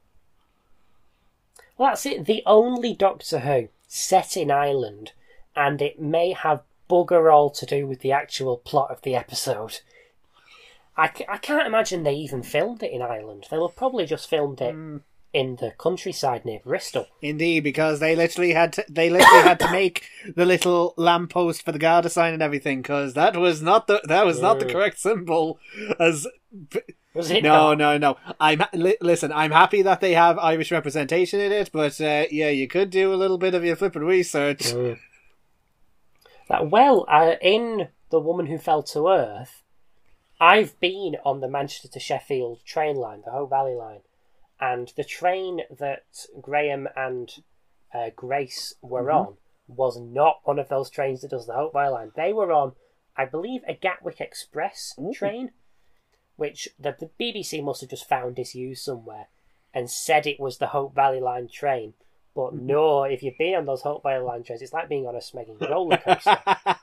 Well, that's it. The only Doctor Who set in Ireland, and it may have bugger all to do with the actual plot of the episode. I, ca- I can't imagine they even filmed it in Ireland. They'll have probably just filmed it Mm. in the countryside near Bristol. Indeed, because they literally had to they literally had to make the little lamppost for the Garda sign and everything, because that was not the that was not the Mm. correct symbol. As Was it? no, not? no, no. I'm ha- li- listen. I'm happy that they have Irish representation in it, but uh, yeah, you could do a little bit of your flipping research. Mm. That, well, uh, in The Woman Who Fell to Earth, I've been on the Manchester to Sheffield train line, the Hope Valley line, and the train that Graham and uh, Grace were Mhm. on was not one of those trains that does the Hope Valley line. They were on, I believe, a Gatwick Express Ooh. train, which the, the B B C must have just found disused somewhere and said it was the Hope Valley line train. But no, if you've been on those Hope Valley line trains, it's like being on a smegging roller coaster.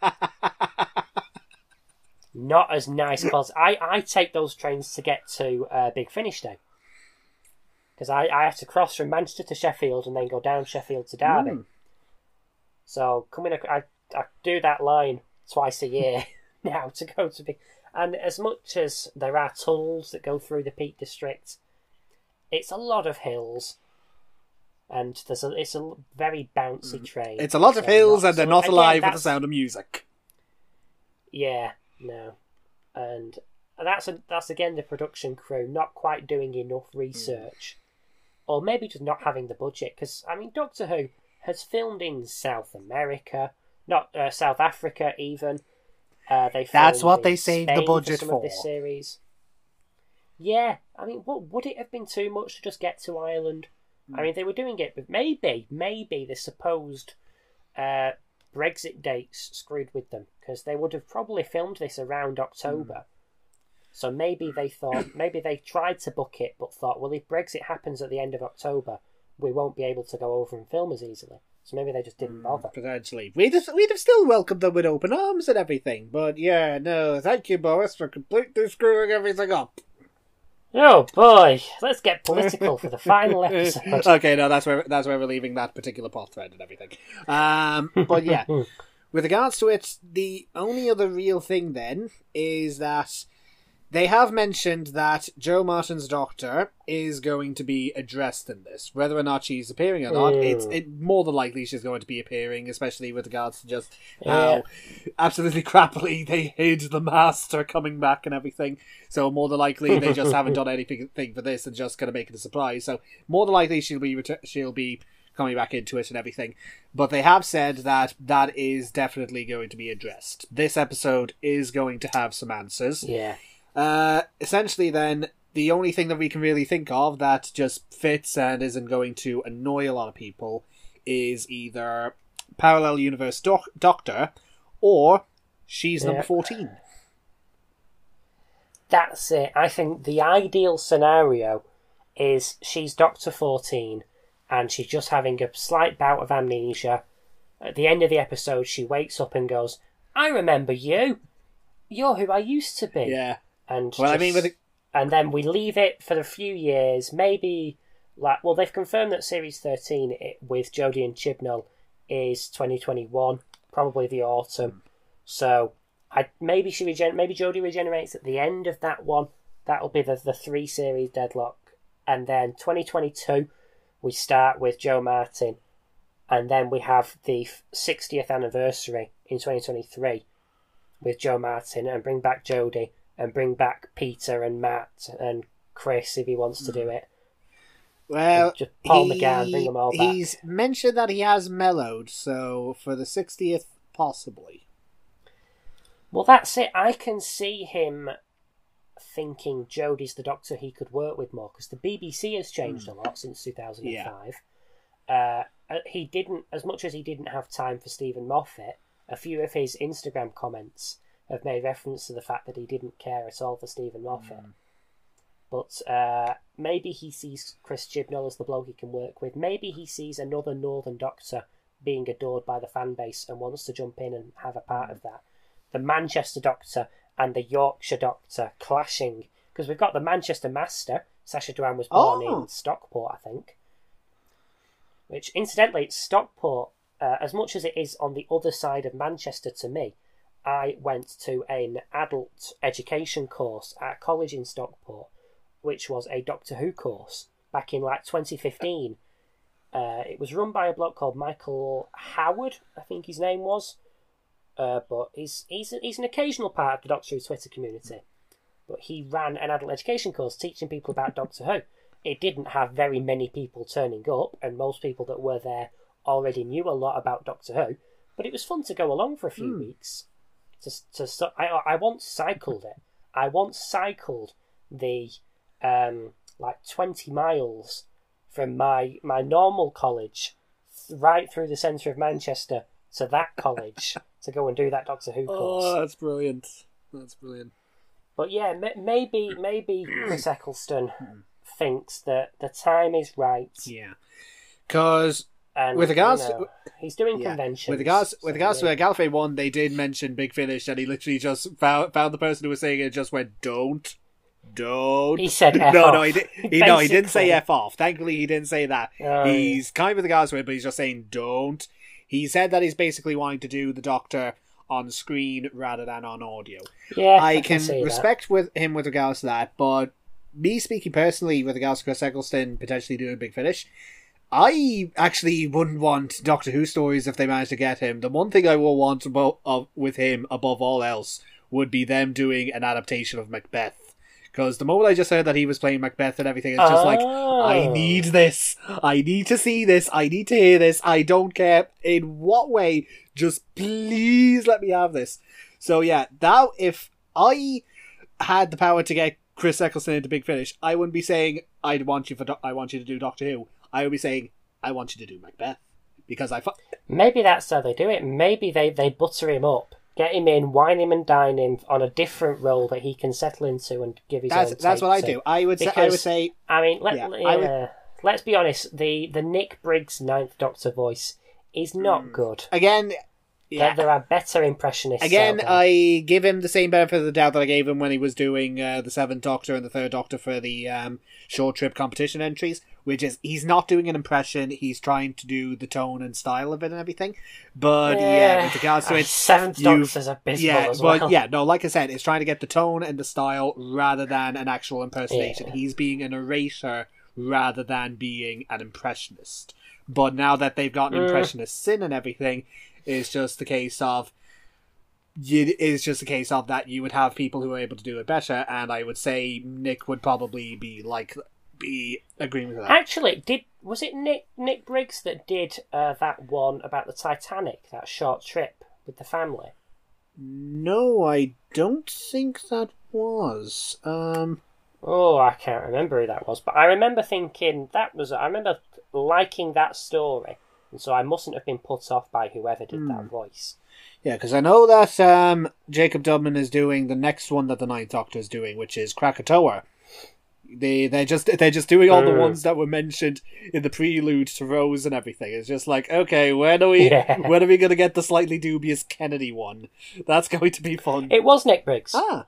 Not as nice, because I, I take those trains to get to uh, Big Finish Day. Because I, I have to cross from Manchester to Sheffield and then go down Sheffield to Derby. Mm. So coming, ac- I, I do that line twice a year now to go to Big. And as much as there are tunnels that go through the Peak District, it's a lot of hills. And there's a, it's a very bouncy train. It's a lot of So hills, not- and they're so not again, alive with the that's- sound of music. Yeah, no, and that's a, that's again the production crew not quite doing enough research, or maybe just not having the budget. Because I mean, Doctor Who has filmed in South America, not uh, South Africa even. Uh, they That's filmed what in they saved the Spain budget for some for. of this series. Yeah, I mean, what would it have been too much to just get to Ireland? I mean, they were doing it, but maybe, maybe the supposed uh, Brexit dates screwed with them, because they would have probably filmed this around October. Mm. So maybe they thought, maybe they tried to book it, but thought, well, if Brexit happens at the end of October, we won't be able to go over and film as easily. So maybe they just didn't bother. Potentially. We'd have, we'd have still welcomed them with open arms and everything, but yeah, no, thank you, Boris, for completely screwing everything up. Oh boy, let's get political for the final episode. Okay, no, that's where that's where we're leaving that particular plot thread and everything. Um, but yeah, with regards to it, the only other real thing then is that they have mentioned that Jo Martin's Doctor is going to be addressed in this. Whether or not she's appearing or not, mm. it's it, more than likely she's going to be appearing, especially with regards to just yeah. how absolutely crappily they hid the Master coming back and everything. So more than likely they just haven't done anything for this and just going to make it a surprise. So more than likely she'll be ret- she'll be coming back into it and everything. But they have said that that is definitely going to be addressed. This episode is going to have some answers. Yeah. Uh, essentially then, the only thing that we can really think of that just fits and isn't going to annoy a lot of people is either Parallel Universe doc- Doctor or she's number yeah. fourteen. That's it. I think the ideal scenario is she's Doctor fourteen and she's just having a slight bout of amnesia. At the end of the episode, she wakes up and goes, I remember you. You're who I used to be. Yeah. And well, just, I mean, with the... and then we leave it for a few years. Maybe, like, well, they've confirmed that Series thirteen it, with Jodie and Chibnall is twenty twenty-one, probably the autumn. So, I maybe she regen- maybe Jodie regenerates at the end of that one. That'll be the the three series deadlock, and then twenty twenty-two we start with Jo Martin, and then we have the sixtieth anniversary in twenty twenty-three with Jo Martin, and bring back Jodie. And bring back Peter and Matt and Chris if he wants to do it. Well, just Paul he, McGann, bring them all back. He's mentioned that he has mellowed, so for the sixtieth, possibly. Well, that's it. I can see him thinking Jodie's the Doctor he could work with more, because the B B C has changed mm. a lot since two thousand five. Yeah. Uh, he didn't, as much as he didn't have time for Stephen Moffat, a few of his Instagram comments have made reference to the fact that he didn't care at all for Stephen Moffat. Mm. But uh, maybe he sees Chris Chibnall as the bloke he can work with. Maybe he sees another Northern Doctor being adored by the fan base and wants to jump in and have a part of that. The Manchester Doctor and the Yorkshire Doctor clashing. Because we've got the Manchester Master. Sacha Dhawan was born oh. in Stockport, I think. Which, incidentally, it's Stockport, uh, as much as it is on the other side of Manchester to me, I went to an adult education course at a college in Stockport, which was a Doctor Who course back in like twenty fifteen. Uh, it was run by a bloke called Michael Howard, I think his name was. Uh, but he's he's he's an occasional part of the Doctor Who Twitter community. But he ran an adult education course teaching people about Doctor Who. It didn't have very many people turning up, and most people that were there already knew a lot about Doctor Who. But it was fun to go along for a few mm. weeks. To, to I I once cycled it. I once cycled the um like twenty miles from my my normal college right through the centre of Manchester to that college to go and do that Doctor Who course. Oh, that's brilliant! That's brilliant. But yeah, m- maybe maybe Chris Eccleston thinks that the time is right. Yeah, because. And, with regards, you know, to, he's doing yeah. conventions. With regards, so with regards yeah. to Gallifrey one, they did mention Big Finish, and he literally just found found the person who was saying it, and just went, "Don't, don't." He said, F "No, off. no." He did. He, no, he didn't say "f off." Thankfully, he didn't say that. Oh, he's yeah. kind with regards to it, but he's just saying, "Don't." He said that he's basically wanting to do the Doctor on screen rather than on audio. Yeah, I, I can, can respect with him with regards to that, but me speaking personally with regards to Chris Eccleston potentially doing Big Finish. I actually wouldn't want Doctor Who stories if they managed to get him. The one thing I will want about, uh, with him above all else would be them doing an adaptation of Macbeth. Because the moment I just heard that he was playing Macbeth and everything, it's just oh. like, I need this. I need to see this. I need to hear this. I don't care in what way. Just please let me have this. So yeah, now if I had the power to get Chris Eccleston into Big Finish, I wouldn't be saying, I'd want you for. Do- I want you to do Doctor Who. I would be saying, I want you to do Macbeth. Because I... Fu- Maybe that's how they do it. Maybe they, they butter him up, get him in, wine him and dine him on a different role that he can settle into and give his that's, own That's what I to. do. I would, because, say, I would say... I mean, let, yeah, yeah, I would, let's be honest, the, the Nick Briggs Ninth Doctor voice is not mm. good. Again, Yeah. There, there are better impressionists Again, out there. I give him the same benefit of the doubt that I gave him when he was doing uh, the Seventh Doctor and the Third Doctor for the um, short trip competition entries, which is he's not doing an impression, he's trying to do the tone and style of it and everything. But yeah, yeah with regards to it, Seventh Doctor's abysmal yeah, as well. But yeah, no, like I said, it's trying to get the tone and the style rather than an actual impersonation. Yeah. He's being a narrator rather than being an impressionist. But now that they've gotten mm. impressionists in and everything, it's just the case of it is just a case of that you would have people who are able to do it better, and I would say Nick would probably be like be agreeing with that. Actually, did was it Nick Nick Briggs that did uh, that one about the Titanic, that short trip with the family? No, I don't think that was. Um, oh, I can't remember who that was, but I remember thinking that was. I remember liking that story, and so I mustn't have been put off by whoever did mm. that voice. Yeah, because I know that um, Jacob Dubman is doing the next one that the Ninth Doctor is doing, which is Krakatoa. They they're just they're just doing all mm. the ones that were mentioned in the prelude to Rose and everything. It's just like, okay, when are we yeah. when are we gonna get the slightly dubious Kennedy one? That's going to be fun. It was Nick Briggs. Ah.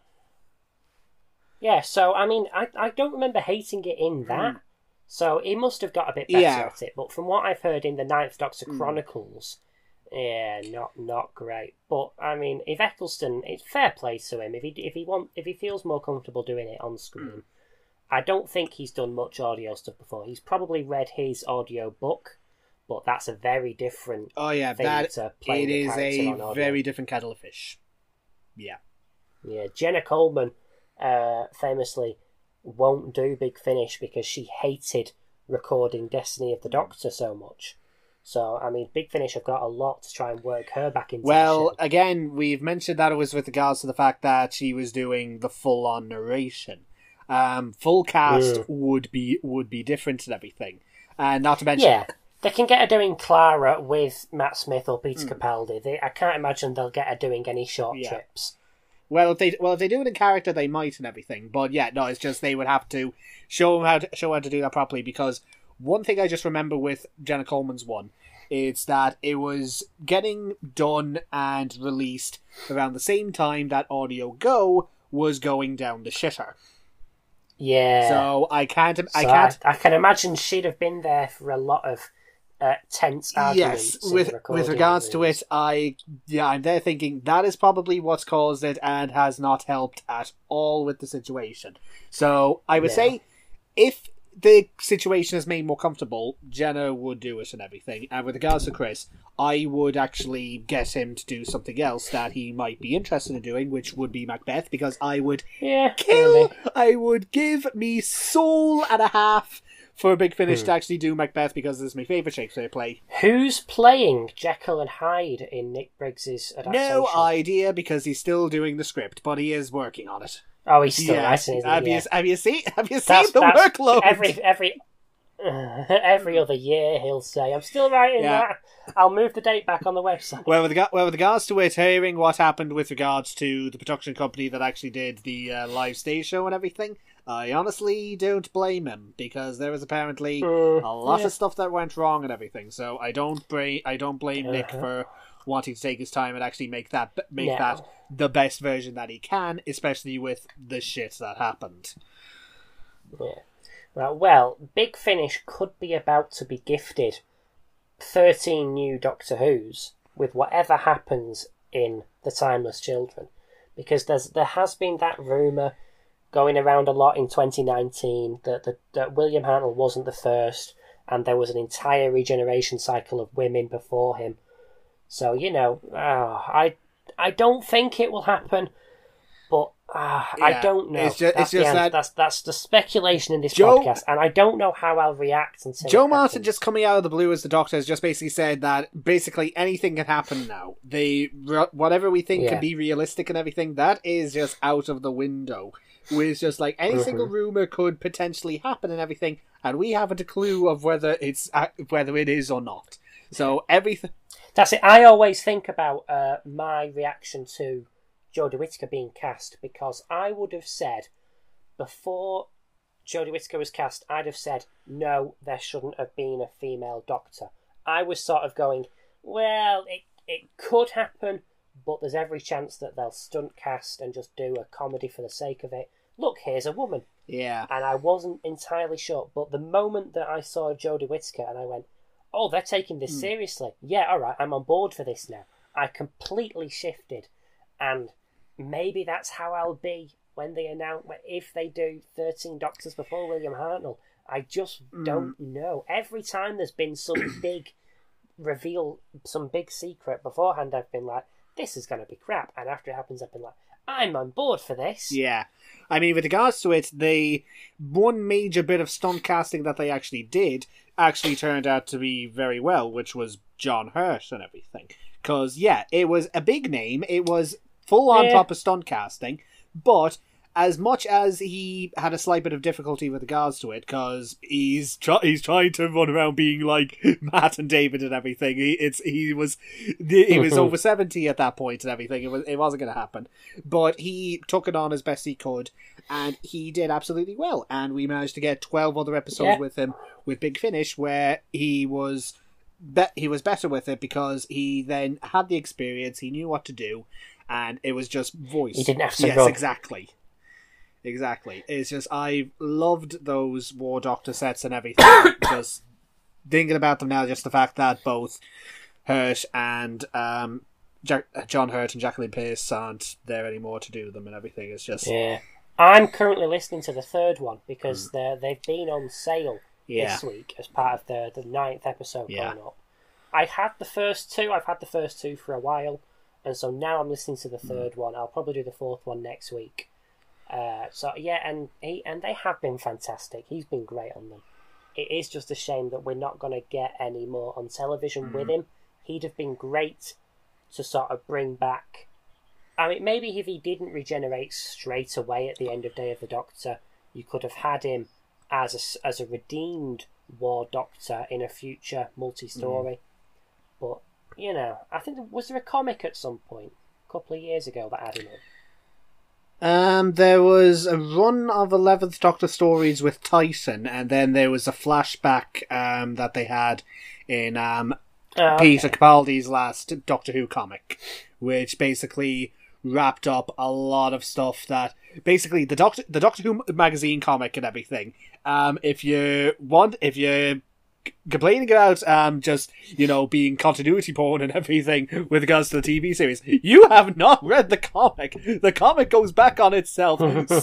Yeah, so I mean, I I don't remember hating it in that. Mm. So he must have got a bit better yeah. at it. But from what I've heard in the Ninth Doctor mm. Chronicles. Yeah, not not great. But I mean, if Eccleston, it's fair play to him. If he if he want if he feels more comfortable doing it on screen, mm. I don't think he's done much audio stuff before. He's probably read his audio book, but that's a very different. Oh yeah, thing that to play it the is character a on audio. very different kettle of fish. Yeah, yeah. Jenna Coleman, uh, famously, won't do Big Finish because she hated recording Destiny of the Doctor so much. So, I mean, Big Finish have got a lot to try and work her back into Well, the show. again, we've mentioned that it was with regards to the fact that she was doing the full-on narration. Um, full cast mm. would be would be different and everything. And not to mention... Yeah, they can get her doing Clara with Matt Smith or Peter mm. Capaldi. They, I can't imagine they'll get her doing any short yeah. trips. Well, if they well if they do it in character, they might and everything. But yeah, no, it's just they would have to show them how to, show how to do that properly, because... One thing I just remember with Jenna Coleman's one is that it was getting done and released around the same time that Audio Go was going down the shitter. Yeah. So I can't. I so can't. I, I can imagine she'd have been there for a lot of uh, tense arguments. Yes, with with regards to it, I yeah, I'm there thinking that is probably what's caused it and has not helped at all with the situation. So I would no. say if the situation is made more comfortable, Jenna would do it and everything. And with regards to Chris, I would actually get him to do something else that he might be interested in doing, which would be Macbeth, because I would yeah, kill, really. I would give me soul and a half for a Big Finish hmm. to actually do Macbeth, because this is my favourite Shakespeare play. Who's playing Jekyll and Hyde in Nick Briggs's adaptation? No idea, because he's still doing the script, but he is working on it. Oh, he's still yeah. writing, isn't have he? You, Yeah. have you seen? Have you That's, seen the that's workload? Every every uh, every other year, he'll say, "I'm still writing yeah. that. I'll move the date back on the website." Well, with, well, with regards to it, hearing what happened with regards to the production company that actually did the uh, live stage show and everything, I honestly don't blame him, because there was apparently uh, a lot yeah. of stuff that went wrong and everything. So I don't blame I don't blame uh-huh. Nick for wanting to take his time and actually make that make no. that the best version that he can, especially with the shit that happened. Yeah. Well, well, Big Finish could be about to be gifted thirteen new Doctor Who's with whatever happens in The Timeless Children, because there's there has been that rumour going around a lot in twenty nineteen that, that, that William Hartnell wasn't the first, and there was an entire regeneration cycle of women before him. So, you know, uh, I I don't think it will happen, but uh, yeah, I don't know. It's just, that's, it's just that that's that's the speculation in this Joe, podcast, and I don't know how I'll react until Joe it Martin happens. just coming out of the blue as the Doctor has just basically said that basically anything can happen now. They whatever we think yeah. can be realistic and everything, that is just out of the window. It's just like any mm-hmm. single rumor could potentially happen and everything, and we haven't a clue of whether it's whether it is or not. So everything. That's it. I always think about uh, my reaction to Jodie Whittaker being cast, because I would have said, before Jodie Whittaker was cast, I'd have said, no, there shouldn't have been a female Doctor. I was sort of going, well, it it could happen, but there's every chance that they'll stunt cast and just do a comedy for the sake of it. Look, here's a woman. Yeah. And I wasn't entirely sure, but the moment that I saw Jodie Whittaker and I went, oh, they're taking this mm. seriously. Yeah, all right, I'm on board for this now. I completely shifted, and maybe that's how I'll be when they announce, if they do thirteen Doctors before William Hartnell. I just mm. don't know. Every time there's been some big reveal, some big secret beforehand, I've been like, this is going to be crap. And after it happens, I've been like, I'm on board for this. Yeah. I mean, with regards to it, the one major bit of stunt casting that they actually did actually turned out to be very well, which was John Hurt and everything. Because, yeah, it was a big name. It was full-on Yeah. proper stunt casting. But as much as he had a slight bit of difficulty with regards to it, because he's try- he's trying to run around being like Matt and David and everything. He it's he was he was over seventy at that point and everything. It was it wasn't going to happen, but he took it on as best he could, and he did absolutely well. And we managed to get twelve other episodes Yeah. with him with Big Finish, where he was be- he was better with it because he then had the experience. He knew what to do, and it was just voice. He didn't have to yes, run. exactly. Exactly. It's just, I loved those War Doctor sets and everything. Just thinking about them now, just the fact that both Hurt and um, Jack, John Hurt and Jacqueline Pearce aren't there anymore to do them and everything. It's just... Yeah. I'm currently listening to the third one because mm. they're, they've been on sale yeah. this week as part of the, the ninth episode yeah. going up. I had the first two, I've had the first two for a while, and so now I'm listening to the third mm. one. I'll probably do the fourth one next week. Uh, so yeah, and he and they have been fantastic. He's been great on them. It is just a shame that we're not going to get any more on television mm. with him. He'd have been great to sort of bring back. I mean, maybe if he didn't regenerate straight away at the end of Day of the Doctor, you could have had him as a, as a redeemed War Doctor in a future multi-story. Mm. But you know, I think was there a comic at some point a couple of years ago that had him in? Um, there was a run of eleventh Doctor stories with Tyson, and then there was a flashback um, that they had in um, oh, okay. Peter Capaldi's last Doctor Who comic, which basically wrapped up a lot of stuff that basically the Doctor the Doctor Who magazine comic and everything. Um, if you want, if you complaining about um just you know being continuity porn and everything with regards to the T V series, you have not read the comic. The comic goes back on itself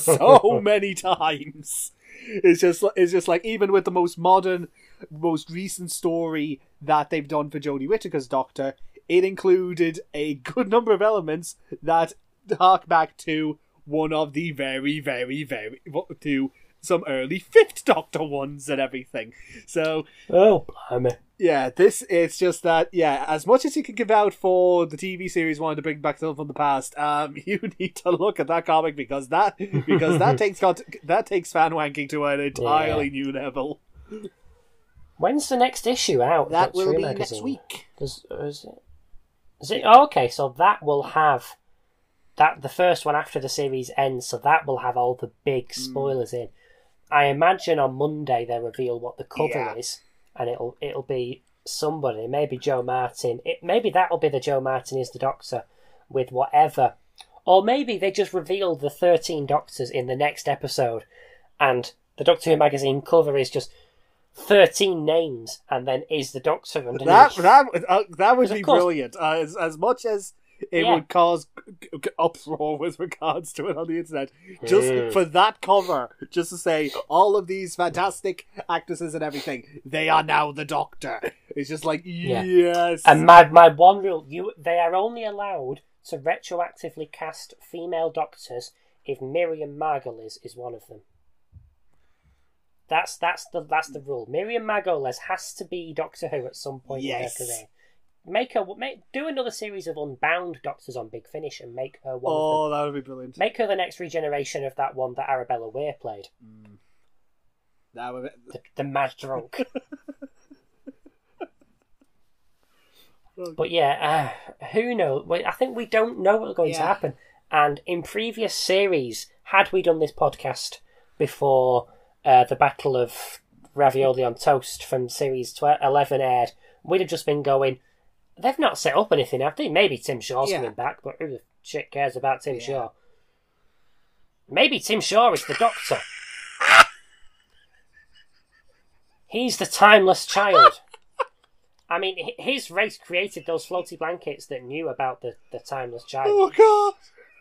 so many times. It's just it's just like, even with the most modern, most recent story that they've done for Jodie Whittaker's Doctor, it included a good number of elements that hark back to one of the very very very to some early Fifth Doctor ones and everything. So, oh, blimey. Yeah, this, it's just that, yeah, as much as you can give out for the T V series wanting to bring back stuff from the past, um, you need to look at that comic because that, because that takes, that takes fan wanking to an entirely yeah. new level. When's the next issue out? That will be magazine? next week. Does, is it? Is it? Oh, okay, so that will have that the first one after the series ends, so that will have all the big spoilers mm. in. I imagine on Monday they reveal what the cover yeah. is, and it'll it'll be somebody, maybe Joe Martin. It maybe that'll be the Joe Martin is the Doctor with whatever, or maybe they just reveal the thirteen Doctors in the next episode, and the Doctor Who magazine cover is just thirteen names, and then is the Doctor underneath. That that uh, that would be course, brilliant. Uh, as as much as it yeah. would cause uproar with regards to it on the internet, just mm. for that cover, just to say all of these fantastic actresses and everything, they are now the Doctor. It's just like yeah. yes. And my my one rule: you they are only allowed to retroactively cast female Doctors if Miriam Margolyes is one of them. That's that's the that's the rule. Miriam Margolyes has to be Doctor Who at some point yes. in her career. Make her make do another series of Unbound Doctors on Big Finish and make her one. Oh, of the, that would be brilliant. Make her the next regeneration of that one that Arabella Weir played. Mm. That would be... the, the mad drunk. But yeah, uh, who knows? I think we don't know what's going yeah. to happen. And in previous series, had we done this podcast before uh, the Battle of Ravioli on Toast from series twelve, eleven aired, we'd have just been going, They've not set up anything, have they? Maybe Tim Shaw's Yeah. coming back, but who the shit cares about Tim Yeah. Shaw? Maybe Tim Shaw is the Doctor. He's the timeless child. I mean, h- his race created those floaty blankets that knew about the, the timeless child. Oh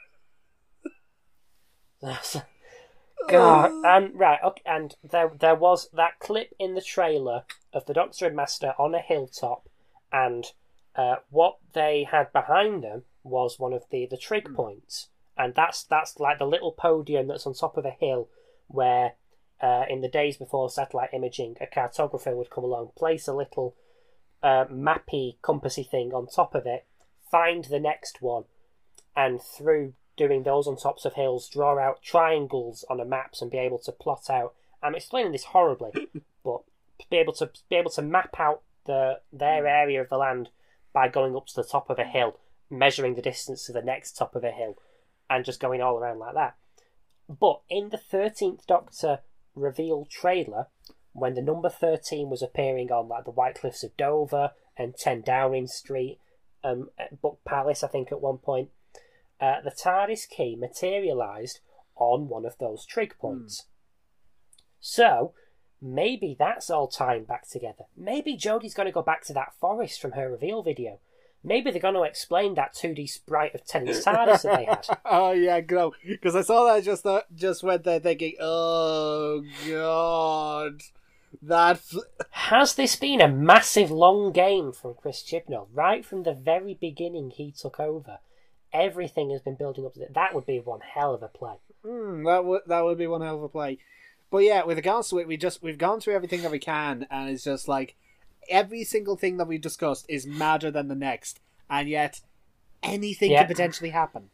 god! God, and right, okay, and there there was that clip in the trailer of the Doctor and Master on a hilltop, and uh, what they had behind them was one of the, the trig points, and that's that's like the little podium that's on top of a hill where, uh, in the days before satellite imaging, a cartographer would come along, place a little uh, mappy, compassy thing on top of it, find the next one, and through doing those on tops of hills, draw out triangles on a maps and be able to plot out. I'm explaining this horribly, but be able to be able to map out the their area of the land by going up to the top of a hill, measuring the distance to the next top of a hill, and just going all around like that. But in the thirteenth Doctor reveal trailer, when the number thirteen was appearing on like the White Cliffs of Dover and ten Downing Street, um, at Buck Palace, I think at one point, Uh, the TARDIS key materialised on one of those trig points. Mm. So, maybe that's all tying back together. Maybe Jodie's going to go back to that forest from her reveal video. Maybe they're going to explain that two D sprite of Tennant's TARDIS that they had. Oh, yeah, no. Because I saw that just uh, just went there thinking, oh, God. That fl- Has this been a massive long game from Chris Chibnall? Right from the very beginning he took over. Everything has been building up to that. That would be one hell of a play. Mm, that would that would be one hell of a play. But yeah, with regards to it, we just we've gone through everything that we can, and it's just like every single thing that we discussed is madder than the next, and yet anything yeah. could potentially happen.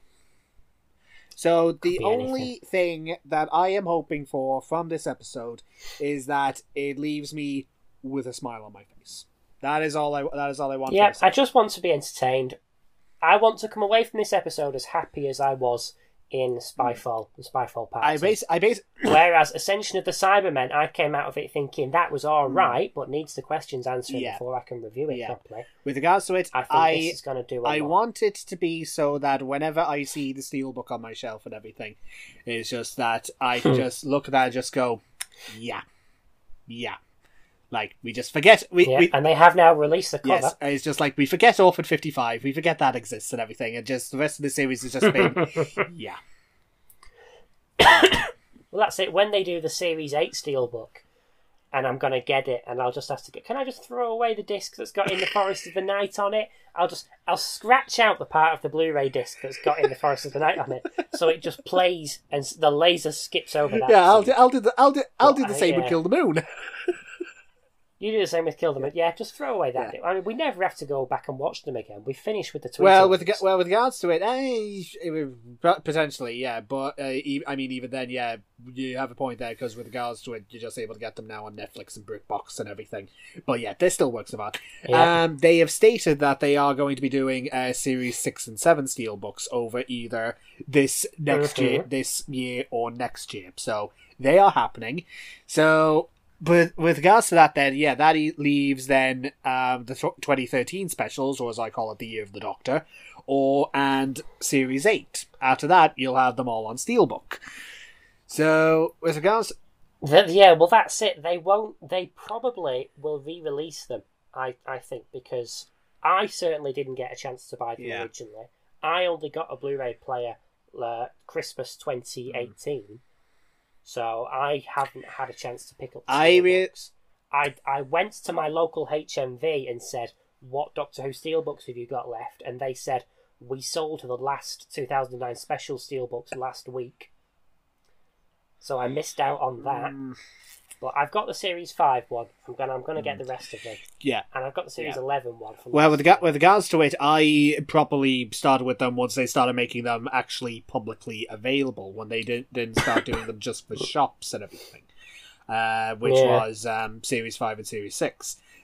So the only thing that I am hoping for from this episode is that it leaves me with a smile on my face. That is all I. That is all I want. Yeah, I just want to be entertained. I want to come away from this episode as happy as I was in Spyfall, the Spyfall part. I base, I base. Whereas Ascension of the Cybermen, I came out of it thinking that was all right, but needs the questions answered yeah. before I can review it yeah. properly. With regards to it, I think I, this is going to do a I lot. want it to be so that whenever I see the Steelbook on my shelf and everything, it's just that I can just look at that and just go, yeah, yeah. Like, we just forget... We, yeah, we, and they have now released the cover. Yes, it's just like, we forget Orphan fifty-five, we forget that exists and everything, and just the rest of the series has just been, yeah. Well, that's it. When they do the Series eight Steelbook, and I'm going to get it, and I'll just have to go, can I just throw away the disc that's got In the Forest of the Night on it? I'll just, I'll scratch out the part of the Blu-ray disc that's got In the Forest of the Night on it, so it just plays, and the laser skips over that. Yeah, I'll do, I'll do the, I'll do, I'll do the But, same uh, with Kill the Moon. You do the same with Kill Them. Yeah, just throw away that. Yeah. I mean, we never have to go back and watch them again. We finished with the Twitter Well, with ones. well, with regards to it, eh, it would- potentially, yeah. But uh, e- I mean, even then, yeah, you have a point there because with regards to it, you're just able to get them now on Netflix and BritBox and everything. But yeah, this still works about. Yeah. Um, they have stated that they are going to be doing uh, Series six and seven steelbooks over either this next Mm-hmm. year, this year, or next year. So they are happening. So. But with regards to that, then, yeah, that leaves then um, the twenty thirteen specials, or as I call it, the Year of the Doctor, or and Series eight. After that, you'll have them all on Steelbook. So, with regards... The, yeah, well, that's it. They won't... They probably will re-release them, I, I think, because I certainly didn't get a chance to buy them Yeah. originally. I only got a Blu-ray player uh, Christmas twenty eighteen. Mm. So I haven't had a chance to pick up the I, re- I I went to my local H M V and said, what Doctor Who steelbooks have you got left? And they said, we sold the last two thousand nine special steelbooks last week. So I missed out on that. Mm. But I've got the Series five one. I'm going I'm gonna get the rest of them. Yeah. And I've got the Series yeah. eleven one. From well, with, the, with regards to it, I properly started with them once they started making them actually publicly available, when they did, didn't start doing them just for shops and everything, uh, which yeah. was um, Series five and Series six.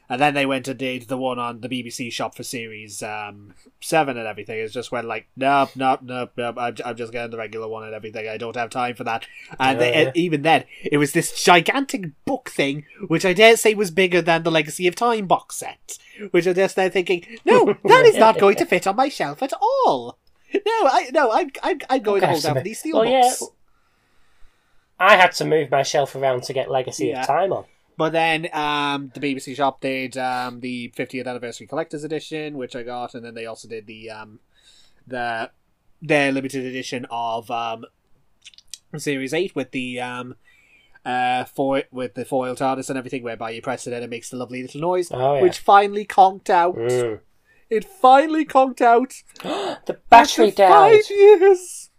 And then they went and did the one on the B B C shop for series um, seven and everything. It's just went like, nope, nope, nope, nope. I'm, I'm just getting the regular one and everything. I don't have time for that. And Yeah. they, and even then, it was this gigantic book thing, which I dare say was bigger than the Legacy of Time box set. Which I'm just there thinking, no, that is not going to fit on my shelf at all. No, I no, I'm I'm, I'm going to hold out for these steel well, books. Yeah, I had to move my shelf around to get Legacy Yeah. of Time on. But then um, the B B C shop did um, the fiftieth anniversary collector's edition, which I got, and then they also did the um, the their limited edition of um, Series Eight with the um, uh, foil with the foil TARDIS and everything, whereby you press it and it makes the lovely little noise, Oh, yeah. which finally conked out. Mm. It finally conked out. The battery after died. Five years.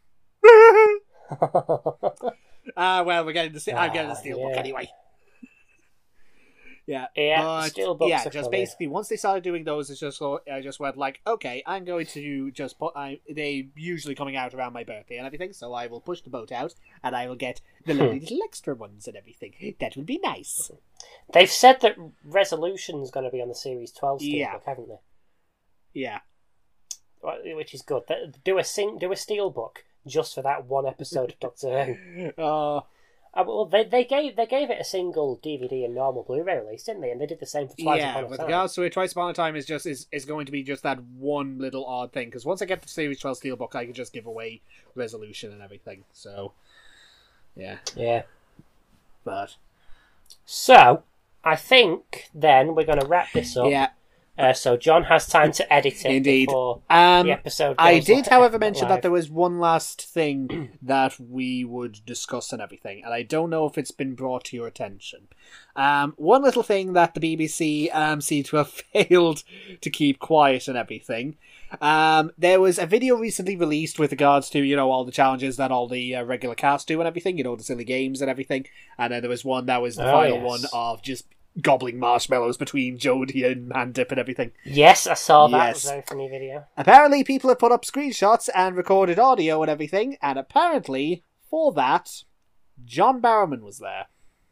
Ah, well, we're getting the st- I'm getting the Ah, steelbook yeah. anyway. Yeah, Yeah, but steelbooks yeah, are just coming. basically once they started doing those, it's just go- I just went like, okay, I'm going to just put. I they usually coming out around my birthday and everything, so I will push the boat out and I will get the lovely Hmm. little extra ones and everything. That would be nice. They've said that Resolution's going to be on the Series twelve steelbook, Yeah. haven't they? Yeah, Well, which is good. They- Do a sing, do a steelbook just for that one episode of Doctor Who. uh, Uh, well, they they gave they gave it a single D V D and normal Blu-ray release, didn't they? And they did the same for Twice yeah. Upon a With Time. regards to it, Twice Upon a Time is just is, is going to be just that one little odd thing because once I get the Series twelve steelbook, I can just give away Resolution and everything. So, yeah, Yeah. but So I think then we're going to wrap this up. yeah. Uh, so John has time to edit it Indeed. before Um, the episode. I goes did, li- however, mention that live. there was one last thing that we would discuss and everything, and I don't know if it's been brought to your attention. Um, one little thing that the B B C um, seemed to have failed to keep quiet and everything. Um, there was a video recently released with regards to, you know, all the challenges that all the uh, regular cast do and everything, you know, the silly games and everything, and then there was one that was the Oh, final yes. one of just gobbling marshmallows between Jodie and Mandip and everything. Yes, I saw that. It was Yes. a very funny video. Apparently, people have put up screenshots and recorded audio and everything, and apparently, for that, John Barrowman was there.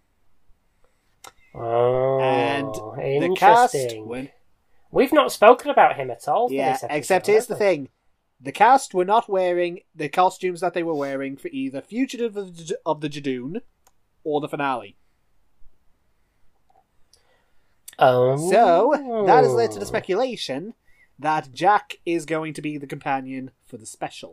Oh, And interesting. the cast went, We've not spoken about him at all. For yeah, this episode, except here's the have we? thing. The cast were not wearing the costumes that they were wearing for either Fugitive of the, of the Jadoon or the finale. Oh, So, that has led to the speculation that Jack is going to be the companion for the special.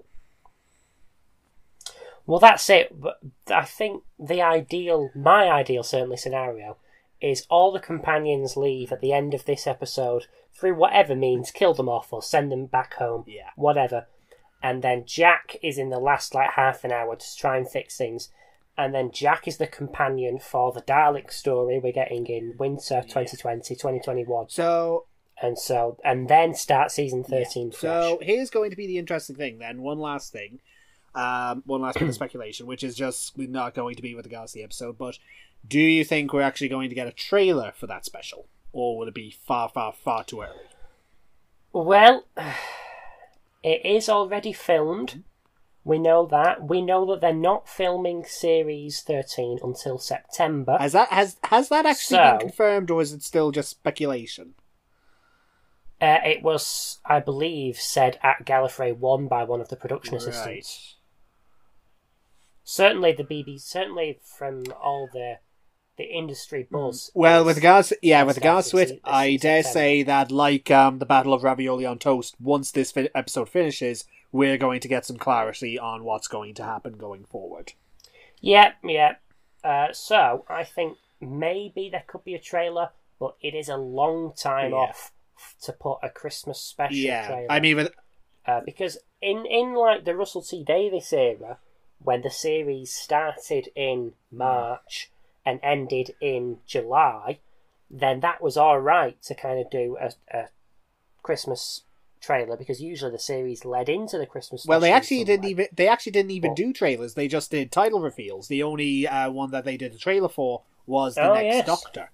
Well, that's it. But I think the ideal, my ideal, certainly scenario, is all the companions leave at the end of this episode through whatever means, kill them off or send them back home, Yeah. whatever. And then Jack is in the last like half an hour to try and fix things. And then Jack is the companion for the Dalek story we're getting in winter twenty twenty, twenty twenty-one. So, And so, and then start season thirteen fresh. So here's going to be the interesting thing then. One last thing. Um, one last bit of speculation, which is just not going to be with regards to the episode, but do you think we're actually going to get a trailer for that special? Or will it be far, far, far too early? Well, it is already filmed. We know that. We know that they're not filming series thirteen until September. Has that has has that actually So- been confirmed, or is it still just speculation? Uh, it was, I believe, said at Gallifrey one by one of the production assistants. Right. Certainly, the B B C, certainly from all the the industry buzz. Well, with it's- regards, to, yeah, it's with regards to started it, se- I this dare September. say that, like um, the Battle of Ravioli on Toast, once this fi- episode finishes, we're going to get some clarity on what's going to happen going forward. Yeah, yeah. Uh, so I think maybe there could be a trailer, but it is a long time Yeah. off to put a Christmas special Yeah, trailer. I mean, with uh, because in in like the Russell T Davies era, when the series started in March and ended in July, then that was all right to kind of do a, a Christmas trailer, because usually the series led into the Christmas special. well, they in actually some didn't way. even they actually didn't even But- do trailers. They just did title reveals. The only uh, one that they did a trailer for was the Oh, next yes. Doctor.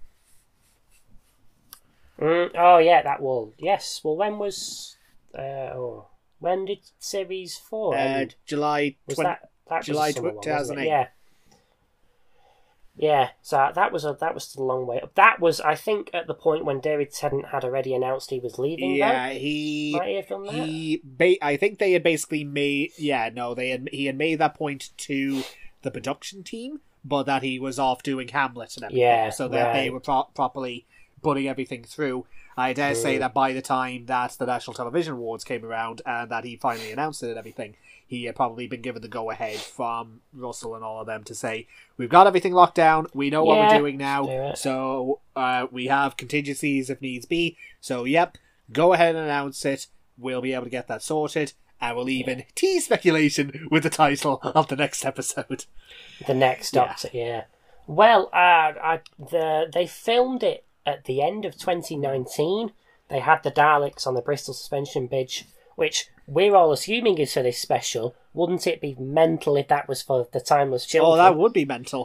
Mm, oh yeah, that will. Yes. Well, when was? Uh, oh, when did series four Uh, end? July Was twenty. that that July was a summer tw- one, two thousand eight. wasn't it? Yeah, so that was a that was still a long way up. That was, I think, at the point when David Tennant had already announced he was leaving. Yeah, though. he Might he have done that? he. Ba- I think they had basically made. Yeah, no, they had. He had made that point to the production team, but that he was off doing Hamlet and everything, Yeah, so that right. they were pro- properly putting everything through. I dare say Mm. that by the time that the National Television Awards came around and that he finally announced it and everything, he had probably been given the go-ahead from Russell and all of them to say, we've got everything locked down, we know what Yeah, we're doing do now, it. so uh, we have contingencies if needs be, so yep, go ahead and announce it, we'll be able to get that sorted, and we'll even tease speculation with the title of the next episode. The next Yeah. Doctor, yeah. Well, uh, I, the they filmed it at the end of twenty nineteen. They had the Daleks on the Bristol Suspension Bridge, which we're all assuming is for this special. Wouldn't it be mental if that was for the Timeless Children? Oh, that would be mental.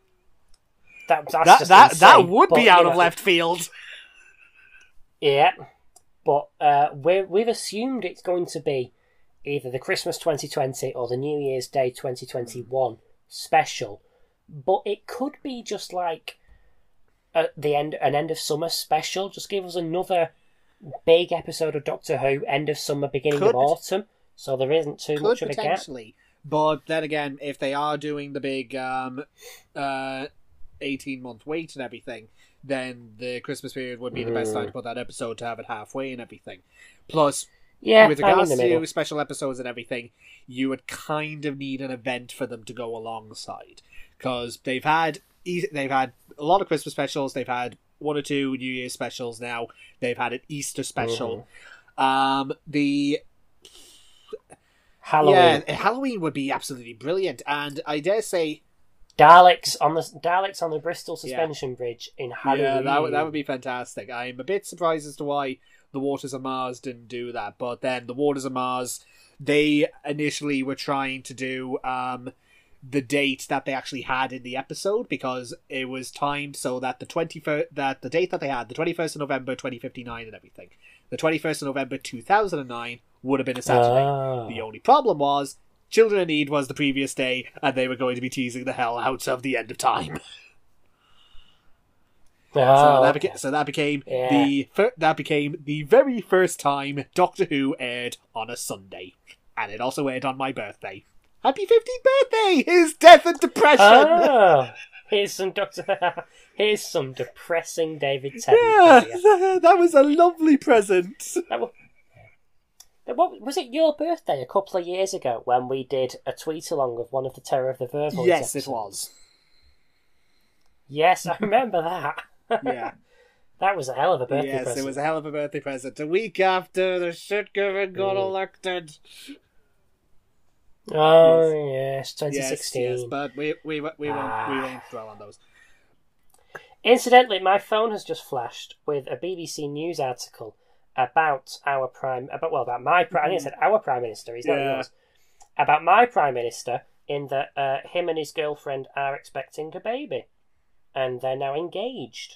That, that's That just that, insane, that would but, be you out know, of left field. Yeah, but uh, we're, we've assumed it's going to be either the Christmas twenty twenty or the New Year's Day twenty twenty-one special, but it could be just like a, the end, an end of summer special. Just give us another big episode of Doctor Who, end of summer, beginning Could- of autumn, so there isn't too Could much of a gap. potentially. But then again, if they are doing the big um, uh, eighteen-month wait and everything, then the Christmas period would be the best time to put that episode to have it halfway and everything. Plus, Yeah, with hang in regards the middle. to special episodes and everything, you would kind of need an event for them to go alongside. Because they've had, e- they've had a lot of Christmas specials, they've had one or two New Year's specials now, they've had an Easter special. Um, the Halloween. Yeah, Halloween would be absolutely brilliant, and I dare say, Daleks on the Daleks on the Bristol Suspension Bridge in Halloween. yeah, that would that would be fantastic. I'm a bit surprised as to why the Waters of Mars didn't do that, but then the Waters of Mars, they initially were trying to do um the date that they actually had in the episode, because it was timed so that the twenty-first that the date that they had, the twenty-first of November twenty fifty-nine and everything, the twenty-first of November two thousand nine would have been a Saturday. Ah. The only problem was Children in Need was the previous day, and they were going to be teasing the hell out of the end of time. Oh, So that, okay. beca- so that became Yeah. the fir- that became the very first time Doctor Who aired on a Sunday, and it also aired on my birthday. Happy fifteenth birthday! His death and depression. Oh, here's some Doctor. Here's some depressing David Tennant. Yeah, for you. that was a lovely present. That wa- What was it? Your birthday a couple of years ago when we did a tweet along of one of the Terror of the Vervoids Yes, it episodes? was. Yes, I remember that. Yeah. That was a hell of a birthday Yes, present. it was a hell of a birthday present. A week after the shit given got Mm. elected. Oh yes, twenty Yes, sixteen. yes, but we we we won't we Ah. won't dwell on those. Incidentally, my phone has just flashed with a B B C News article about our prime, about well, about my prime. I think I said our prime minister. He's not Yeah. yours. About my prime minister, in that uh, him and his girlfriend are expecting a baby, and they're now engaged.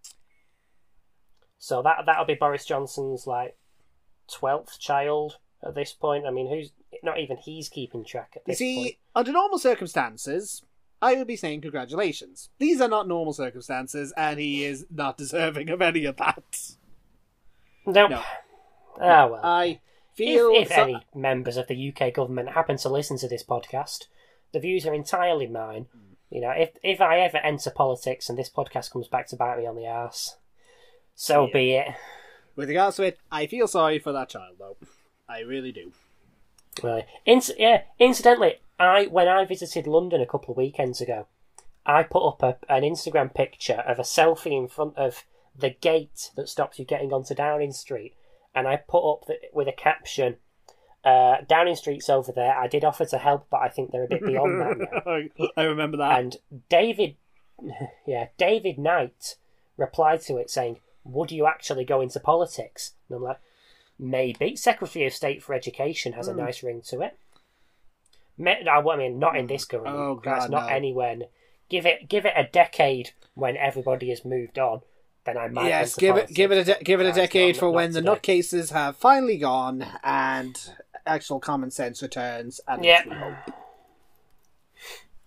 So that that'll be Boris Johnson's like twelfth child at this point. I mean, who's not even he's keeping track at You this see, point. under normal circumstances, I would be saying congratulations. These are not normal circumstances, and he is not deserving of any of that. Nope. No. Ah well. I feel If, if so- any members of the U K government happen to listen to this podcast, the views are entirely mine. You know, if if I ever enter politics and this podcast comes back to bite me on the arse, so Yeah. be it. with regards to it, I feel sorry for that child, though. I really do. Right. Inc- yeah. Incidentally, I when I visited London a couple of weekends ago, I put up a, an Instagram picture of a selfie in front of the gate that stops you getting onto Downing Street, and I put up the, with a caption. Uh, Downing Street's over there. I did offer to help, but I think they're a bit beyond that now. I remember that. And David, yeah, David Knight replied to it saying, "Would you actually go into politics?" And I'm like, maybe. Secretary of State for Education has a nice ring to it. Me- no, I mean, not in this government. Oh, That's God, not no. anywhere. n- Give it, give it a decade when everybody has moved on. Then I might. Yes, enter give it politics. give it a de- give it a That's decade not- for not when the today. nutcases have finally gone and actual common sense returns. And Yeah. we hope.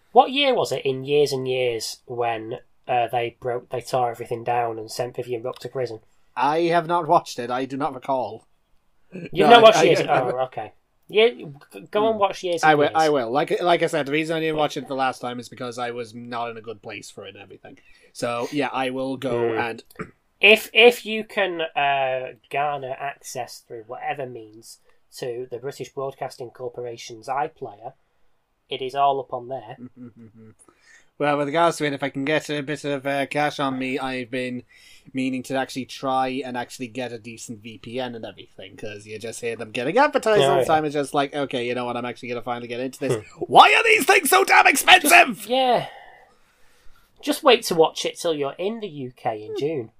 What year was it in Years and Years when uh, they broke, they tore everything down and sent Vivian Rook to prison? I have not watched it. I do not recall. You've No, not watched I- Years. I- I- oh, okay. Yeah, go and watch Years and I will. Years. I will. Like like I said, the reason I didn't watch it the last time is because I was not in a good place for it and everything. So yeah, I will go Mm. and If if you can uh, garner access through whatever means to the British Broadcasting Corporation's iPlayer, it is all up on there. well, with regards to it, if I can get a bit of uh, cash on me, I've been meaning to actually try and actually get a decent V P N and everything, because you just hear them getting advertised all Oh, the yeah. time. It's just like, okay, you know what? I'm actually going to finally get into this. Why are these things so damn expensive? Yeah. Just wait to watch it till you're in the U K in June.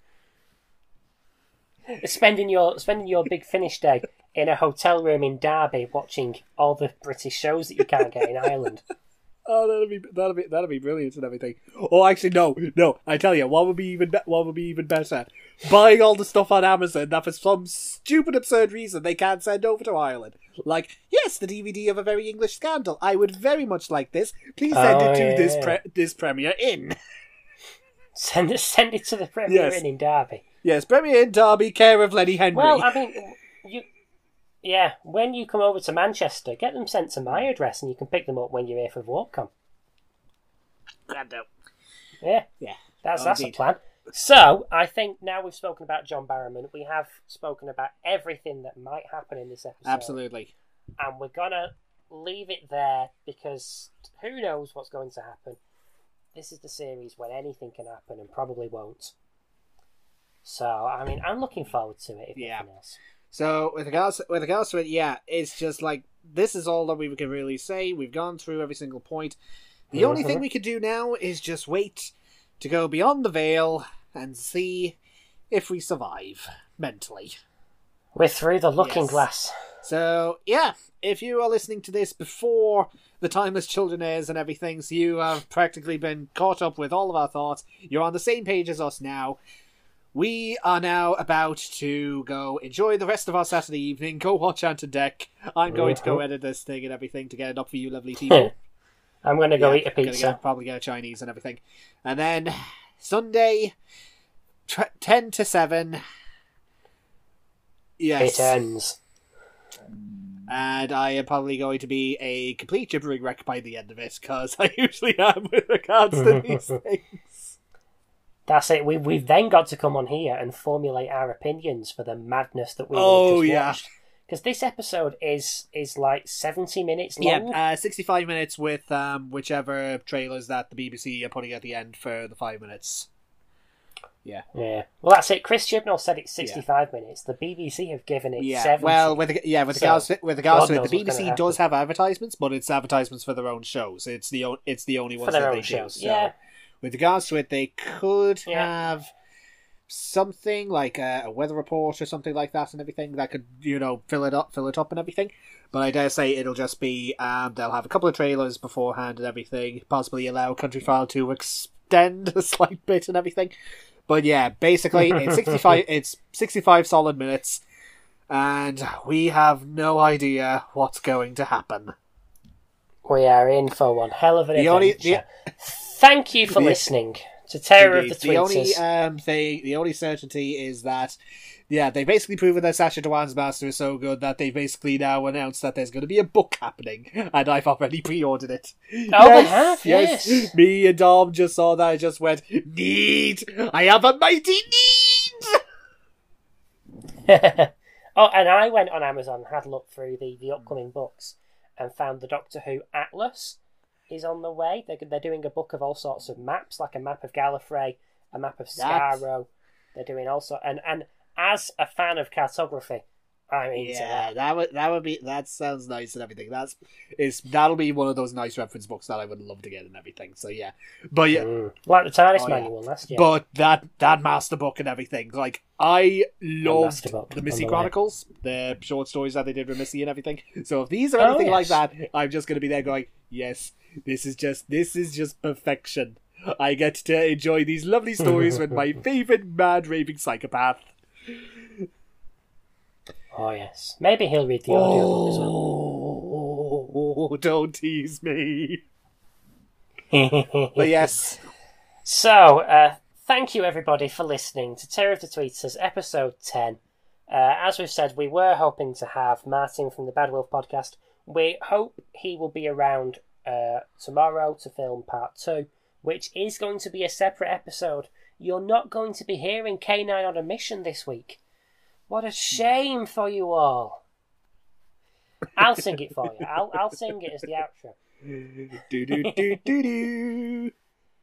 Spending your spending your big finish day in a hotel room in Derby watching all the British shows that you can't get in Ireland. Oh, that'll be that'll be that'll be brilliant and everything. Oh, actually, no, no. I tell you, what would be even be- what would be even better? Buying all the stuff on Amazon that for some stupid, absurd reason they can't send over to Ireland. Like, yes, the D V D of A Very English Scandal. I would very much like this. Please send Oh, it to yeah, this yeah. pre- this Premier Inn. Send it send it to the Premier Yes. Inn in Derby. Yes, Premier Inn, Derby, care of Lenny Henry. Well, I mean, you, yeah. When you come over to Manchester, get them sent to my address, and you can pick them up when you're here for VortCon. Grando. Yeah, Yeah, that's oh, that's indeed. a plan. So I think now we've spoken about John Barrowman, we have spoken about everything that might happen in this episode. Absolutely. And we're gonna leave it there because who knows what's going to happen. This is the series when anything can happen and probably won't. So I mean, I'm looking forward to it. If Yeah. nothing else. So with regards with regards to it, yeah, it's just like this is all that we can really say. We've gone through every single point. The only thing we could do now is just wait to go beyond the veil and see if we survive mentally. We're through the looking Yes. glass. So yeah, if you are listening to this before the Timeless Children airs and everything, so you have practically been caught up with all of our thoughts. You're on the same page as us now. We are now about to go enjoy the rest of our Saturday evening, go watch Ant and Dec. I'm going to go edit this thing and everything to get it up for you lovely people. I'm going to go Yeah, eat a gonna pizza. Get, probably get a Chinese and everything. And then Sunday, tw- ten to seven. Yes. It ends. And I am probably going to be a complete gibbering wreck by the end of it, because I usually am with regards to these things. That's it. We, we've then got to come on here and formulate our opinions for the madness that we Oh, just yeah. watched. Because this episode is is like seventy minutes Yeah, long. uh, sixty-five minutes with um, whichever trailers that the B B C are putting at the end for the five minutes. Yeah. Yeah. Well, that's it. Chris Chibnall said it's sixty-five minutes. The B B C have given it Yeah, seventy. well, with yeah, with So, regards to, with regards God to it, knows the what's B B C gonna does have advertisements, but it's advertisements for their own shows. It's the o- it's the only for ones their that own they shows. do. So, Yeah. with regards to it, they could Yeah. have something like a, a weather report or something like that, and everything that could you know fill it up, fill it up, and everything. But I dare say it'll just be um, they'll have a couple of trailers beforehand and everything, possibly allow Country File to extend a slight bit and everything. But yeah, basically it's sixty-five. It's sixty-five solid minutes, and we have no idea what's going to happen. We are in for one hell of an The only- adventure. Thank you for the- listening to Terror Indeed. of the The only Tweeters. um thing, the only certainty is that, yeah, they basically proven that Sacha Dhawan's Master is so good that they basically now announced that there's going to be a book happening, and I've already pre-ordered it. Oh, they have, yes. Me and Dom just saw that and just went, need! I have a mighty need! Oh, and I went on Amazon, had a look through the, the upcoming books, and found the Doctor Who Atlas is on the way. They're, they're doing a book of all sorts of maps, like a map of Gallifrey, a map of That's- Skaro. They're doing also, and and as a fan of cartography, I'm into Yeah, that. that would that would be that sounds nice and everything. That's is that'll be one of those nice reference books that I would love to get and everything. So yeah, but yeah, Mm. Like the TARDIS Oh, yeah. manual last year. but that that master book and everything, like I loved master book, the on Missy the way. Chronicles, the short stories that they did with Missy and everything. So if these are Oh, anything like yes. that, I'm just gonna be there going, yes, this is just this is just perfection. I get to enjoy these lovely stories with my favorite mad raving psychopath. Oh yes, maybe he'll read the audiobook as well. Oh, don't tease me. But yes. So, uh, thank you everybody for listening to Terror of the Tweeters, episode ten. Uh, as we've said, we were hoping to have Martin from the Bad Wolf podcast. We hope he will be around uh, tomorrow to film part two, which is going to be a separate episode. You're not going to be hearing K nine on a mission this week. What a shame for you all. I'll sing it for you. I'll I'll sing it as the outro. Do do do do do.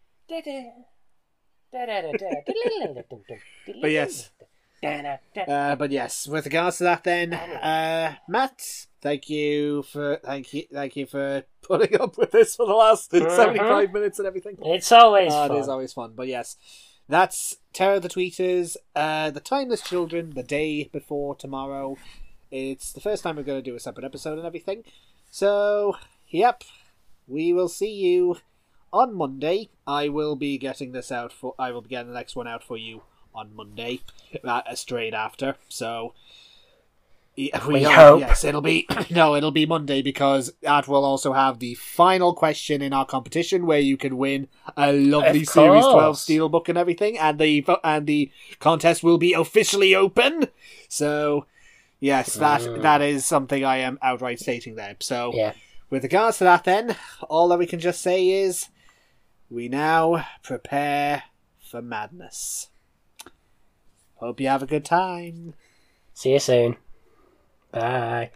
But yes. Uh, but yes, with regards to that, then, uh, Matt, thank you for thank you thank you for putting up with this for the last uh-huh. seventy-five minutes and everything. It's always uh, fun. It is always fun. But yes, that's Terror of the Tweeters, uh, the Timeless Children, the day before tomorrow. It's the first time we're going to do a separate episode and everything. So, yep, we will see you on Monday. I will be getting this out for. I will be getting the next one out for you on Monday, uh, straight after. So yeah, we, we hope. hope. Yes, it'll be no, it'll be Monday because that will also have the final question in our competition where you can win a lovely Series twelve Steelbook and everything, and the and the contest will be officially open. So yes, that mm. that is something I am outright stating there. So yeah. With regards to that, then all that we can just say is we now prepare for madness. Hope you have a good time. See you soon. Bye.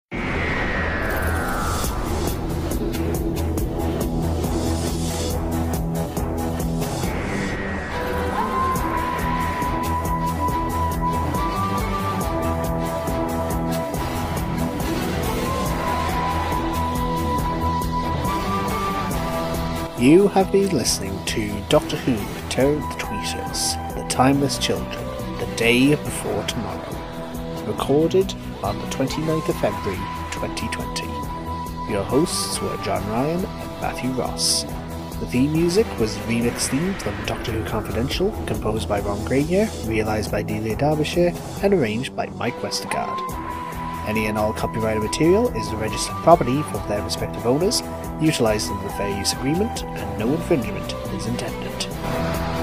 You have been listening to Doctor Who, Terror of the Tweeters, The Timeless Children, The Day Before Tomorrow, recorded on the twenty-ninth of February twenty twenty. Your hosts were John Ryan and Matthew Ross. The theme music was remix theme from Doctor Who Confidential, composed by Ron Grenier, realised by Delia Derbyshire, and arranged by Mike Westergaard. Any and all copyrighted material is the registered property of their respective owners, utilised under the Fair Use Agreement, and no infringement is intended.